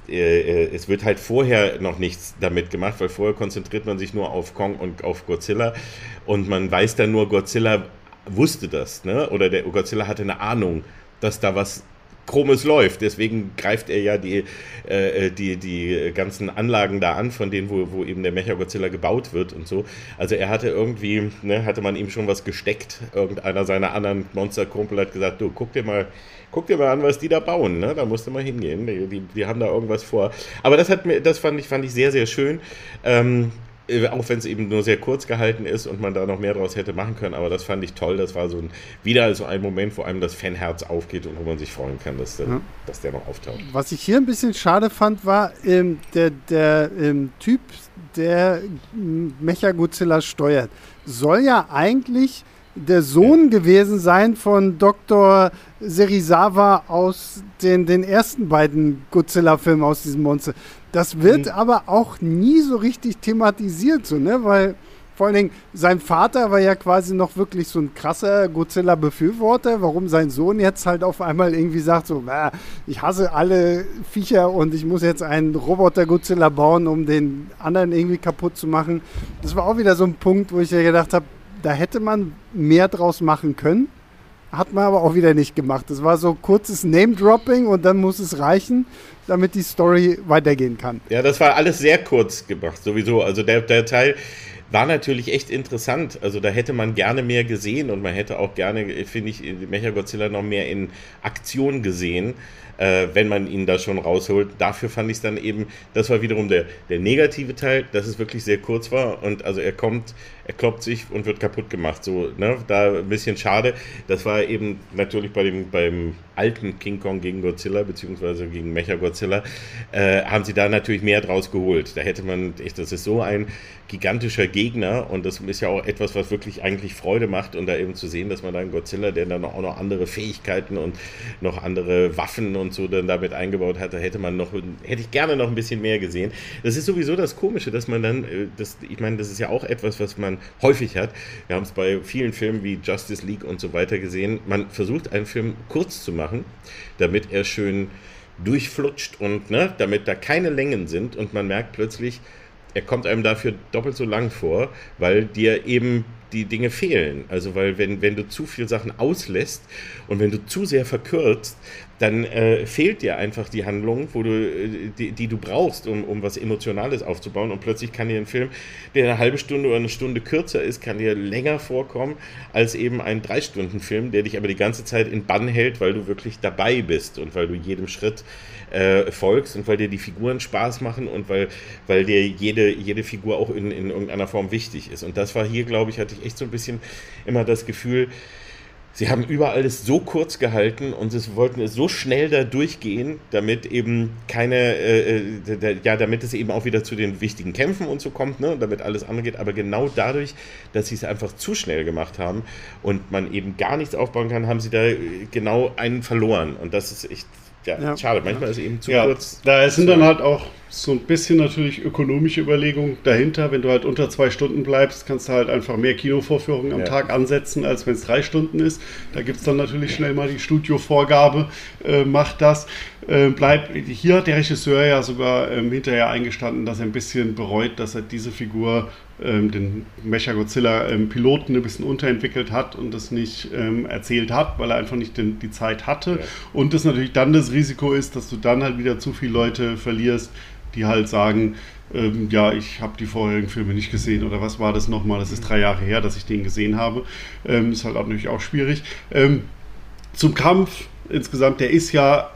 äh, es wird halt vorher noch nichts damit gemacht, weil vorher konzentriert man sich nur auf Kong und auf Godzilla, und man weiß dann nur, Godzilla wusste das, ne? Oder der Godzilla hatte eine Ahnung, dass da was Krummes läuft, deswegen greift er ja die, äh, die, die ganzen Anlagen da an, von denen, wo, wo eben der Mechagodzilla gebaut wird und so. Also er hatte irgendwie, ne, hatte man ihm schon was gesteckt. Irgendeiner seiner anderen Monsterkumpel hat gesagt, du, guck dir mal, guck dir mal an, was die da bauen, ne? Da musst du mal hingehen, die, die, die haben da irgendwas vor. Aber das hat mir, das fand ich, fand ich sehr, sehr schön. Ähm, Auch wenn es eben nur sehr kurz gehalten ist und man da noch mehr draus hätte machen können, aber das fand ich toll. Das war so ein, wieder so ein Moment, wo einem das Fanherz aufgeht und wo man sich freuen kann, dass der, ja. dass der noch auftaucht. Was ich hier ein bisschen schade fand, war ähm, der, der ähm, Typ, der Mechagodzilla steuert, soll ja eigentlich der Sohn ja. gewesen sein von Doktor Serizawa aus den, den ersten beiden Godzilla-Filmen aus diesem Monster. Das wird mhm. aber auch nie so richtig thematisiert, so, ne? Weil vor allen Dingen sein Vater war ja quasi noch wirklich so ein krasser Godzilla-Befürworter, warum sein Sohn jetzt halt auf einmal irgendwie sagt, so, äh, ich hasse alle Viecher und ich muss jetzt einen Roboter-Godzilla bauen, um den anderen irgendwie kaputt zu machen. Das war auch wieder so ein Punkt, wo ich ja gedacht habe, da hätte man mehr draus machen können, hat man aber auch wieder nicht gemacht. Das war so kurzes Name-Dropping und dann muss es reichen, damit die Story weitergehen kann. Ja, das war alles sehr kurz gemacht, sowieso. Also der, der Teil war natürlich echt interessant. Also da hätte man gerne mehr gesehen und man hätte auch gerne, finde ich, Mechagodzilla noch mehr in Aktion gesehen, äh, wenn man ihn da schon rausholt. Dafür fand ich es dann eben, das war wiederum der, der negative Teil, dass es wirklich sehr kurz war und also er kommt, er kloppt sich und wird kaputt gemacht. So, ne? Da ein bisschen schade. Das war eben natürlich bei dem, beim alten King Kong gegen Godzilla, beziehungsweise gegen Mechagodzilla, äh, haben sie da natürlich mehr draus geholt. Da hätte man, echt, das ist so ein gigantischer Gegner und das ist ja auch etwas, was wirklich eigentlich Freude macht und da eben zu sehen, dass man da einen Godzilla, der dann auch noch andere Fähigkeiten und noch andere Waffen und so dann damit eingebaut hat, da hätte man noch, hätte ich gerne noch ein bisschen mehr gesehen. Das ist sowieso das Komische, dass man dann, das, ich meine, das ist ja auch etwas, was man häufig hat. Wir haben es bei vielen Filmen wie Justice League und so weiter gesehen. Man versucht, einen Film kurz zu machen, damit er schön durchflutscht und ne, damit da keine Längen sind und man merkt plötzlich, er kommt einem dafür doppelt so lang vor, weil dir eben die Dinge fehlen. Also weil wenn, wenn du zu viel Sachen auslässt und wenn du zu sehr verkürzt, dann äh, fehlt dir einfach die Handlung, wo du, die, die du brauchst, um, um was Emotionales aufzubauen und plötzlich kann dir ein Film, der eine halbe Stunde oder eine Stunde kürzer ist, kann dir länger vorkommen als eben ein Drei-Stunden-Film, der dich aber die ganze Zeit in Bann hält, weil du wirklich dabei bist und weil du jedem Schritt äh, folgst und weil dir die Figuren Spaß machen und weil, weil dir jede, jede Figur auch in, in irgendeiner Form wichtig ist. Und das war hier, glaube ich, hatte ich echt so ein bisschen immer das Gefühl, sie haben überall es so kurz gehalten und sie wollten es so schnell da durchgehen, damit eben keine, äh, äh, ja, damit es eben auch wieder zu den wichtigen Kämpfen und so kommt, ne, damit alles andere geht, aber genau dadurch, dass sie es einfach zu schnell gemacht haben und man eben gar nichts aufbauen kann, haben sie da genau einen verloren und das ist echt, ja, ja. schade, manchmal ist es eben zu ja, kurz. Da sind dann halt auch so ein bisschen natürlich ökonomische Überlegungen dahinter. Wenn du halt unter zwei Stunden bleibst, kannst du halt einfach mehr Kinovorführungen am ja. Tag ansetzen, als wenn es drei Stunden ist. Da gibt es dann natürlich schnell mal die Studiovorgabe, äh, macht das. Äh, bleib, hier hat der Regisseur ja sogar ähm, hinterher eingestanden, dass er ein bisschen bereut, dass er diese Figur, ähm, den Mechagodzilla-Piloten, ähm, ein bisschen unterentwickelt hat und das nicht ähm, erzählt hat, weil er einfach nicht den, die Zeit hatte. Ja. Und das natürlich dann das Risiko ist, dass du dann halt wieder zu viele Leute verlierst, die halt sagen, ähm, ja, ich habe die vorherigen Filme nicht gesehen oder was war das nochmal, das ist drei Jahre her, dass ich den gesehen habe. Ähm, ist halt auch natürlich auch schwierig. Ähm, zum Kampf insgesamt, der ist ja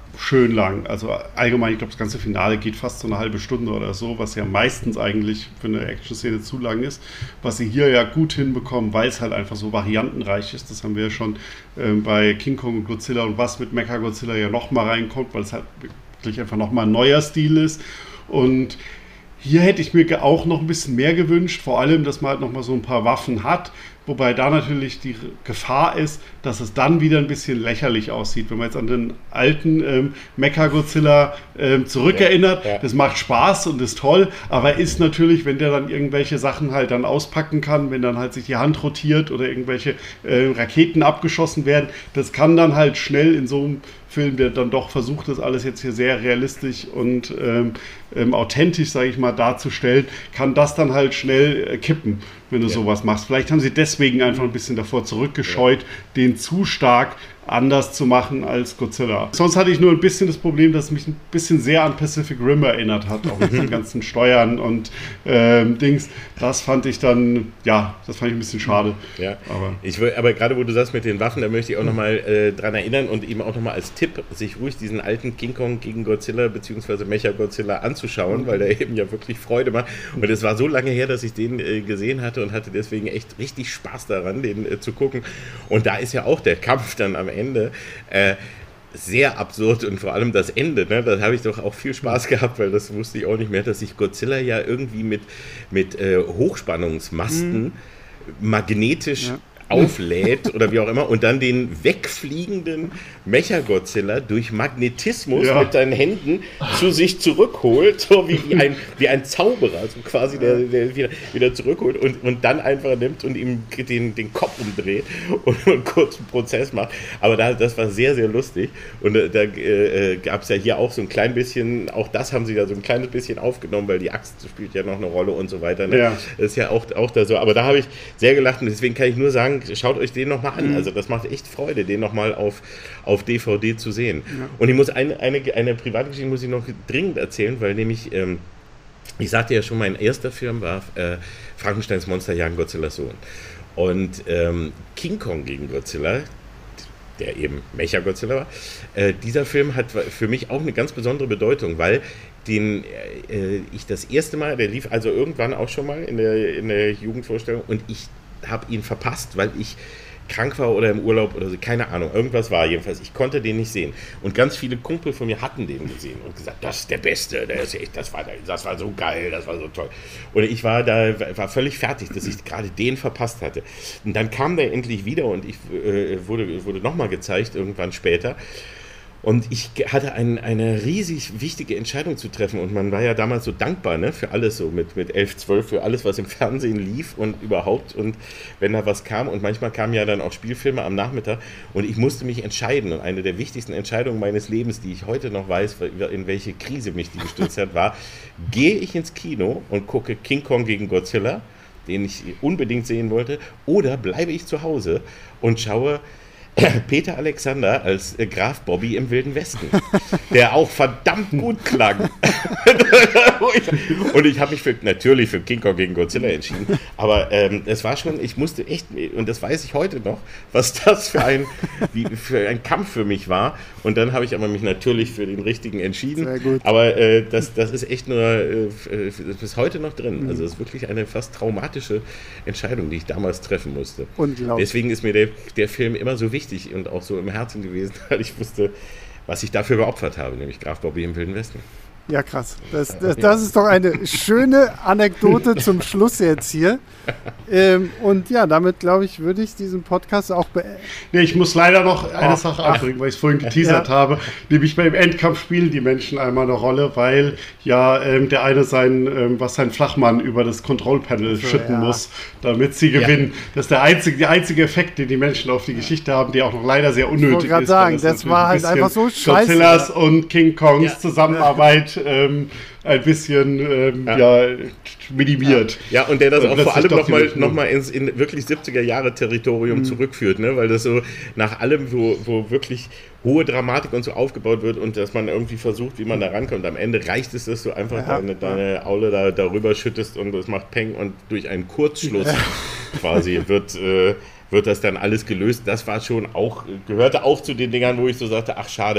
schön lang. Also allgemein, ich glaube, das ganze Finale geht fast so eine halbe Stunde oder so, was ja meistens eigentlich für eine Action-Szene zu lang ist. Was sie hier ja gut hinbekommen, weil es halt einfach so variantenreich ist. Das haben wir ja schon ähm, bei King Kong und Godzilla und was mit Mechagodzilla ja nochmal reinkommt, weil es halt wirklich einfach nochmal ein neuer Stil ist. Und hier hätte ich mir auch noch ein bisschen mehr gewünscht, vor allem, dass man halt nochmal so ein paar Waffen hat, wobei da natürlich die Gefahr ist, dass es dann wieder ein bisschen lächerlich aussieht, wenn man jetzt an den alten ähm, Mechagodzilla ähm, zurückerinnert. Ja, ja. Das macht Spaß und ist toll, aber ist natürlich, wenn der dann irgendwelche Sachen halt dann auspacken kann, wenn dann halt sich die Hand rotiert oder irgendwelche äh, Raketen abgeschossen werden, das kann dann halt schnell in so einem Film, der dann doch versucht, das alles jetzt hier sehr realistisch und ähm, ähm, authentisch, sage ich mal, darzustellen, kann das dann halt schnell äh, kippen, wenn du ja. sowas machst. Vielleicht haben sie deswegen einfach ein bisschen davor zurückgescheut, ja. den zu stark anders zu machen als Godzilla. Sonst hatte ich nur ein bisschen das Problem, dass es mich ein bisschen sehr an Pacific Rim erinnert hat, auch mit den ganzen Steuern und ähm, Dings. Das fand ich dann, ja, das fand ich ein bisschen schade. Ja, aber, ich will, aber gerade wo du sagst mit den Waffen, da möchte ich auch nochmal äh, dran erinnern und eben auch nochmal als Tipp, sich ruhig diesen alten King Kong gegen Godzilla bzw. Mechagodzilla anzuschauen, weil der eben ja wirklich Freude macht. Und es war so lange her, dass ich den äh, gesehen hatte und hatte deswegen echt richtig Spaß daran, den äh, zu gucken. Und da ist ja auch der Kampf dann am Ende äh, sehr absurd und vor allem das Ende, ne, da habe ich doch auch viel Spaß gehabt, weil das wusste ich auch nicht mehr, dass sich Godzilla ja irgendwie mit, mit äh, Hochspannungsmasten mhm. magnetisch ja. auflädt oder wie auch immer und dann den wegfliegenden Mechagodzilla durch Magnetismus ja. mit seinen Händen zu sich zurückholt, so wie, wie, ein, wie ein Zauberer, so quasi der, der wieder, wieder zurückholt und, und dann einfach nimmt und ihm den, den Kopf umdreht und, und einen kurzen Prozess macht. Aber da, das war sehr, sehr lustig und da, da äh, gab es ja hier auch so ein klein bisschen, auch das haben sie da so ein kleines bisschen aufgenommen, weil die Axt spielt ja noch eine Rolle und so weiter. Ne? Ja. Das ist ja auch, auch da so, aber da habe ich sehr gelacht und deswegen kann ich nur sagen, schaut euch den nochmal an. Also das macht echt Freude, den nochmal auf, auf D V D zu sehen. Ja. Und ich muss eine, eine, eine private Geschichte muss ich noch dringend erzählen, weil nämlich, ähm, ich sagte ja schon, mein erster Film war äh, Frankensteins Monster jagen Godzillas Sohn. Und ähm, King Kong gegen Godzilla, der eben Mechagodzilla war, äh, dieser Film hat für mich auch eine ganz besondere Bedeutung, weil den äh, ich das erste Mal, der lief also irgendwann auch schon mal in der, in der Jugendvorstellung und ich habe ihn verpasst, weil ich krank war oder im Urlaub oder so, keine Ahnung, irgendwas war jedenfalls, ich konnte den nicht sehen und ganz viele Kumpel von mir hatten den gesehen und gesagt, das ist der Beste, der ist echt, das war, das war so geil, das war so toll und ich war da, war völlig fertig, dass ich gerade den verpasst hatte und dann kam der endlich wieder und ich äh, wurde, wurde nochmal gezeigt, irgendwann später. Und ich hatte ein, eine riesig wichtige Entscheidung zu treffen und man war ja damals so dankbar, ne, für alles so mit, mit elf, zwölf, für alles, was im Fernsehen lief und überhaupt und wenn da was kam und manchmal kamen ja dann auch Spielfilme am Nachmittag und ich musste mich entscheiden und eine der wichtigsten Entscheidungen meines Lebens, die ich heute noch weiß, in welche Krise mich die gestürzt hat, war, gehe ich ins Kino und gucke King Kong gegen Godzilla, den ich unbedingt sehen wollte, oder bleibe ich zu Hause und schaue Peter Alexander als äh, Graf Bobby im Wilden Westen, der auch verdammt gut klang. Und ich habe mich für, natürlich für King Kong gegen Godzilla entschieden, aber ähm, es war schon, ich musste echt, und das weiß ich heute noch, was das für ein, wie, für ein Kampf für mich war. Und dann habe ich aber mich natürlich für den richtigen entschieden. Sehr gut. Aber äh, das, das ist echt nur äh, bis heute noch drin. Also es ist wirklich eine fast traumatische Entscheidung, die ich damals treffen musste. Unglaublich. Deswegen ist mir der, der Film immer so wichtig und auch so im Herzen gewesen, weil ich wusste, was ich dafür geopfert habe, nämlich Graf Bobby im Wilden Westen. Ja, krass. Das, das, das ist doch eine schöne Anekdote zum Schluss jetzt hier. Ähm, und ja, damit, glaube ich, würde ich diesen Podcast auch beenden. Nee, ich muss leider noch eine oh, Sache anbringen, weil ich es vorhin geteasert ja. habe. Nämlich beim Endkampf spielen die Menschen einmal eine Rolle, weil ja ähm, der eine sein, ähm, was sein Flachmann über das Control-Panel so, schütten ja. muss, damit sie gewinnen. Ja. Das ist der einzige, der einzige Effekt, den die Menschen auf die Geschichte haben, der auch noch leider sehr unnötig ich ist. Ich sagen, das, das war halt einfach so scheiße. Godzillas und King Kongs ja. Zusammenarbeit Ähm, ein bisschen ähm, ja. Ja, minimiert. Ja, und der das und auch vor allem nochmal noch mal ins in wirklich siebziger-Jahre-Territorium mhm. zurückführt, ne? Weil das so nach allem, wo, wo wirklich hohe Dramatik und so aufgebaut wird und dass man irgendwie versucht, wie man da rankommt. Am Ende reicht es, dass du einfach ja, deine, deine Aule da darüber schüttest und es macht Peng und durch einen Kurzschluss ja. quasi wird... Äh, wird das dann alles gelöst. Das war schon auch, gehörte auch zu den Dingern, wo ich so sagte, ach schade,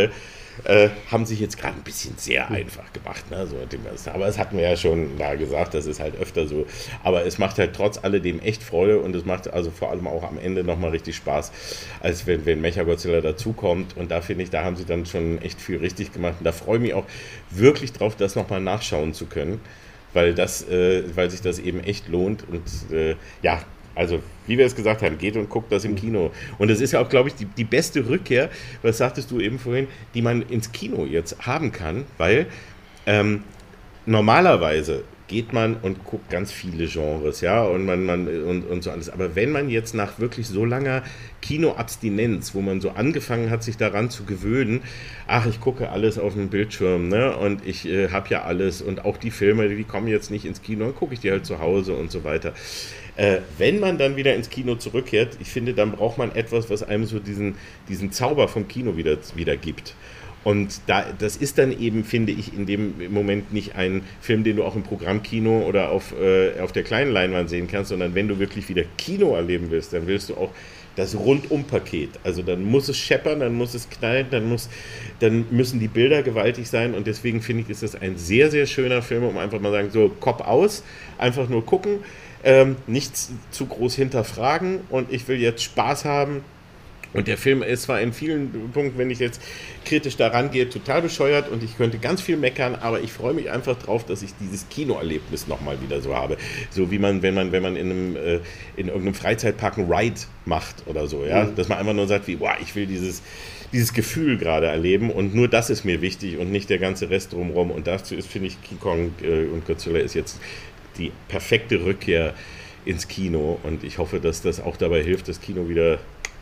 äh, haben sich jetzt gerade ein bisschen sehr einfach gemacht. Ne? So, aber das hatten wir ja schon da gesagt, das ist halt öfter so. Aber es macht halt trotz alledem echt Freude und es macht also vor allem auch am Ende nochmal richtig Spaß, als wenn, wenn Mechagodzilla dazukommt. Und da finde ich, da haben sie dann schon echt viel richtig gemacht. Und da freue ich mich auch wirklich drauf, das nochmal nachschauen zu können, weil, das, äh, weil sich das eben echt lohnt. Und äh, ja, also, wie wir es gesagt haben, geht und guckt das im Kino. Und das ist ja auch, glaube ich, die, die beste Rückkehr, was sagtest du eben vorhin, die man ins Kino jetzt haben kann, weil ähm, normalerweise geht man und guckt ganz viele Genres, ja, und man, man und, und so alles. Aber wenn man jetzt nach wirklich so langer Kinoabstinenz, wo man so angefangen hat, sich daran zu gewöhnen, ach, ich gucke alles auf dem Bildschirm, ne, und ich äh, habe ja alles und auch die Filme, die kommen jetzt nicht ins Kino, dann gucke ich die halt zu Hause und so weiter. Äh, wenn man dann wieder ins Kino zurückkehrt, ich finde, dann braucht man etwas, was einem so diesen, diesen Zauber vom Kino wieder, wieder gibt. Und da, das ist dann eben, finde ich, in dem Moment nicht ein Film, den du auch im Programmkino oder auf, äh, auf der kleinen Leinwand sehen kannst, sondern wenn du wirklich wieder Kino erleben willst, dann willst du auch das Rundum-Paket. Also dann muss es scheppern, dann muss es knallen, dann, muss, dann müssen die Bilder gewaltig sein und deswegen finde ich, ist das ein sehr, sehr schöner Film, um einfach mal sagen, so Kopf aus, einfach nur gucken, ähm, nichts zu groß hinterfragen und ich will jetzt Spaß haben. Und der Film ist zwar in vielen Punkten, wenn ich jetzt kritisch daran gehe, total bescheuert und ich könnte ganz viel meckern, aber ich freue mich einfach drauf, dass ich dieses Kinoerlebnis nochmal wieder so habe. So wie man, wenn man, wenn man in einem, äh, in irgendeinem Freizeitpark einen Ride macht oder so, ja, mhm. dass man einfach nur sagt, wie, boah, ich will dieses, dieses Gefühl gerade erleben und nur das ist mir wichtig und nicht der ganze Rest drumherum. Und dazu ist, finde ich, King Kong äh, und Godzilla ist jetzt die perfekte Rückkehr ins Kino und ich hoffe, dass das auch dabei hilft, das Kino wieder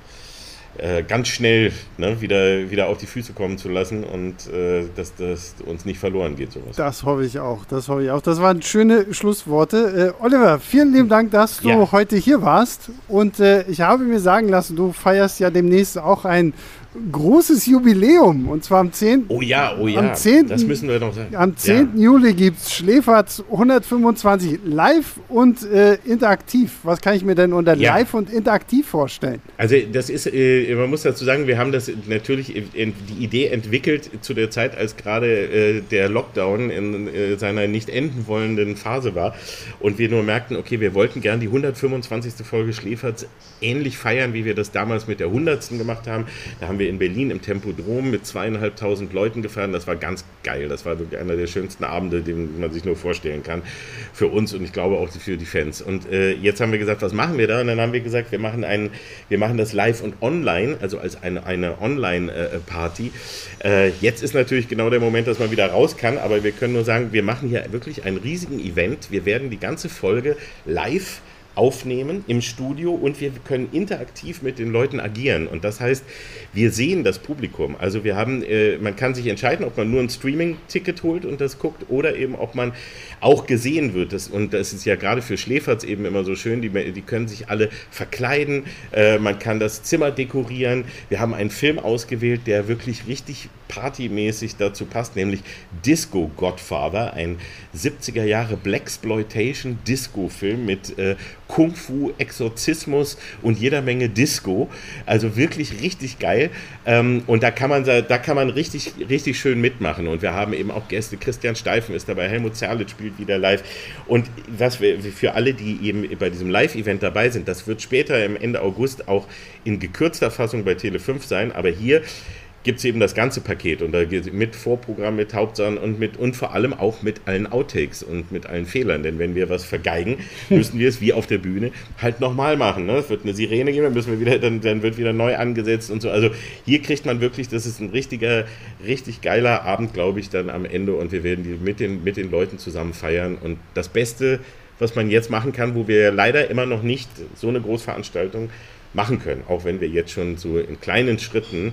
Äh, ganz schnell ne, wieder, wieder auf die Füße kommen zu lassen und äh, dass das uns nicht verloren geht. Sowas. Das hoffe ich auch, das hoffe ich auch. Das waren schöne Schlussworte. Äh, Oliver, vielen lieben Dank, dass du ja. heute hier warst und äh, ich habe mir sagen lassen, du feierst ja demnächst auch ein großes Jubiläum und zwar am zehnten Oh ja, oh ja, am zehnten das müssen wir noch sagen. Am zehnten Ja. Juli gibt es Schläferz hundertfünfundzwanzig live und äh, interaktiv. Was kann ich mir denn unter ja. live und interaktiv vorstellen? Also das ist, äh, man muss dazu sagen, wir haben das natürlich in, die Idee entwickelt zu der Zeit, als gerade äh, der Lockdown in äh, seiner nicht enden wollenden Phase war und wir nur merkten, okay, wir wollten gern die hundertfünfundzwanzigste Folge Schläferz ähnlich feiern, wie wir das damals mit der hundertsten gemacht haben. Da haben wir in Berlin im Tempodrom mit zweieinhalbtausend Leuten gefahren. Das war ganz geil. Das war wirklich einer der schönsten Abende, den man sich nur vorstellen kann für uns und ich glaube auch für die Fans. Und äh, jetzt haben wir gesagt, was machen wir da? Und dann haben wir gesagt, wir machen, einen, wir machen das live und online, also als eine, eine Online-Party. Äh, jetzt ist natürlich genau der Moment, dass man wieder raus kann, aber wir können nur sagen, wir machen hier wirklich einen riesigen Event. Wir werden die ganze Folge live aufnehmen im Studio und wir können interaktiv mit den Leuten agieren und das heißt, wir sehen das Publikum, also wir haben, äh, man kann sich entscheiden, ob man nur ein Streaming-Ticket holt und das guckt oder eben, ob man auch gesehen wird das, und das ist ja gerade für Schläferz eben immer so schön, die, die können sich alle verkleiden, äh, man kann das Zimmer dekorieren, wir haben einen Film ausgewählt, der wirklich richtig partymäßig dazu passt, nämlich Disco Godfather, ein siebziger Jahre Blaxploitation Disco-Film mit äh, Kung-Fu, Exorzismus und jeder Menge Disco. Also wirklich richtig geil. Ähm, und da kann man da kann man richtig, richtig schön mitmachen. Und wir haben eben auch Gäste. Christian Steifen ist dabei, Helmut Zerlitz spielt wieder live. Und was wir für alle, die eben bei diesem Live-Event dabei sind, das wird später im Ende August auch in gekürzter Fassung bei Tele fünf sein. Aber hier gibt es eben das ganze Paket und da geht mit Vorprogramm, mit Hauptsachen und mit und vor allem auch mit allen Outtakes und mit allen Fehlern, denn wenn wir was vergeigen, müssen wir es wie auf der Bühne halt nochmal machen. Ne? Es wird eine Sirene geben, dann müssen wir wieder, dann, dann wird wieder neu angesetzt und so. Also hier kriegt man wirklich, das ist ein richtiger, richtig geiler Abend, glaube ich, dann am Ende und wir werden die mit den, mit den Leuten zusammen feiern und das Beste, was man jetzt machen kann, wo wir leider immer noch nicht so eine Großveranstaltung machen können, auch wenn wir jetzt schon so in kleinen Schritten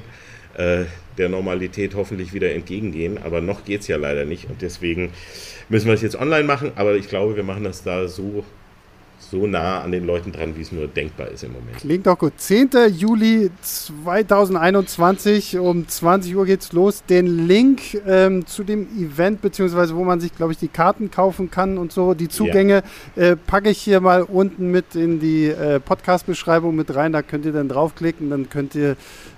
der Normalität hoffentlich wieder entgegengehen, aber noch geht es ja leider nicht und deswegen müssen wir es jetzt online machen, aber ich glaube, wir machen das da so, so nah an den Leuten dran, wie es nur denkbar ist im Moment. Klingt doch gut. zehnten Juli zweitausendeinundzwanzig um zwanzig Uhr geht's los. Den Link ähm, zu dem Event, beziehungsweise wo man sich, glaube ich, die Karten kaufen kann und so, die Zugänge, ja. äh, packe ich hier mal unten mit in die äh, Podcast-Beschreibung mit rein, da könnt ihr dann draufklicken, dann könnt ihr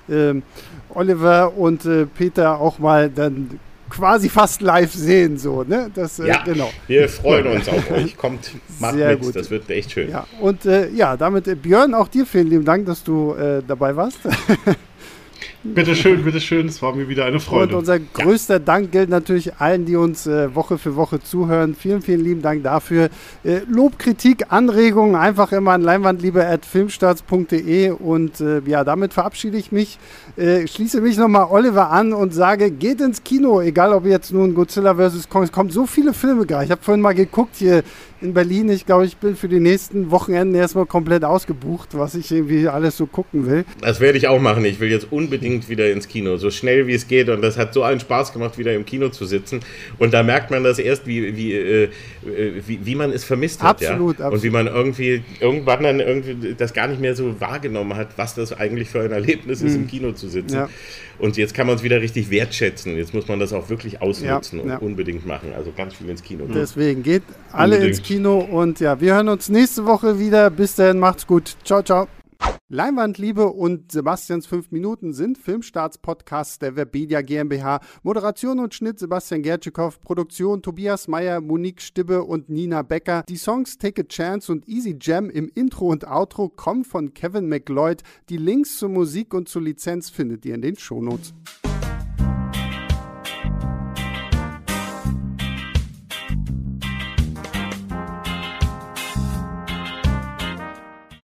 ähm, Oliver und äh, Peter auch mal dann quasi fast live sehen, so, ne? Das, äh, ja, genau. Wir freuen uns auf euch. Kommt, macht Sehr mit, gut. Das wird echt schön. Ja, und äh, ja, damit, äh, Björn, auch dir vielen lieben Dank, dass du äh, dabei warst. Bitteschön, bitteschön, es war mir wieder eine Freude. Und unser größter ja. Dank gilt natürlich allen, die uns äh, Woche für Woche zuhören. Vielen, vielen lieben Dank dafür. Äh, Lob, Kritik, Anregungen einfach immer an leinwandliebe at filmstarts punkt de und äh, ja, damit verabschiede ich mich, äh, schließe mich nochmal Oliver an und sage, geht ins Kino, egal ob jetzt nun Godzilla versus. Kong, es kommen so viele Filme gerade. Ich habe vorhin mal geguckt hier in Berlin. Ich glaube, ich bin für die nächsten Wochenenden erstmal komplett ausgebucht, was ich irgendwie alles so gucken will. Das werde ich auch machen. Ich will jetzt unbedingt wieder ins Kino, so schnell wie es geht. Und das hat so einen Spaß gemacht, wieder im Kino zu sitzen. Und da merkt man das erst, wie, wie, äh, wie, wie man es vermisst hat. Absolut, ja? absolut. Und wie man irgendwie irgendwann dann irgendwie das gar nicht mehr so wahrgenommen hat, was das eigentlich für ein Erlebnis ist, mhm. im Kino zu sitzen. Ja. Und jetzt kann man es wieder richtig wertschätzen. Jetzt muss man das auch wirklich ausnutzen ja, und ja. unbedingt machen. Also ganz viel ins Kino. Deswegen geht alle unbedingt ins Kino und ja, wir hören uns nächste Woche wieder. Bis dahin, macht's gut. Ciao, ciao. Leinwandliebe und Sebastians fünf Minuten sind Filmstarts-Podcasts der Webedia GmbH. Moderation und Schnitt Sebastian Gertschikow, Produktion Tobias Meyer, Monique Stibbe und Nina Becker. Die Songs Take a Chance und Easy Jam im Intro und Outro kommen von Kevin MacLeod. Die Links zur Musik und zur Lizenz findet ihr in den Shownotes.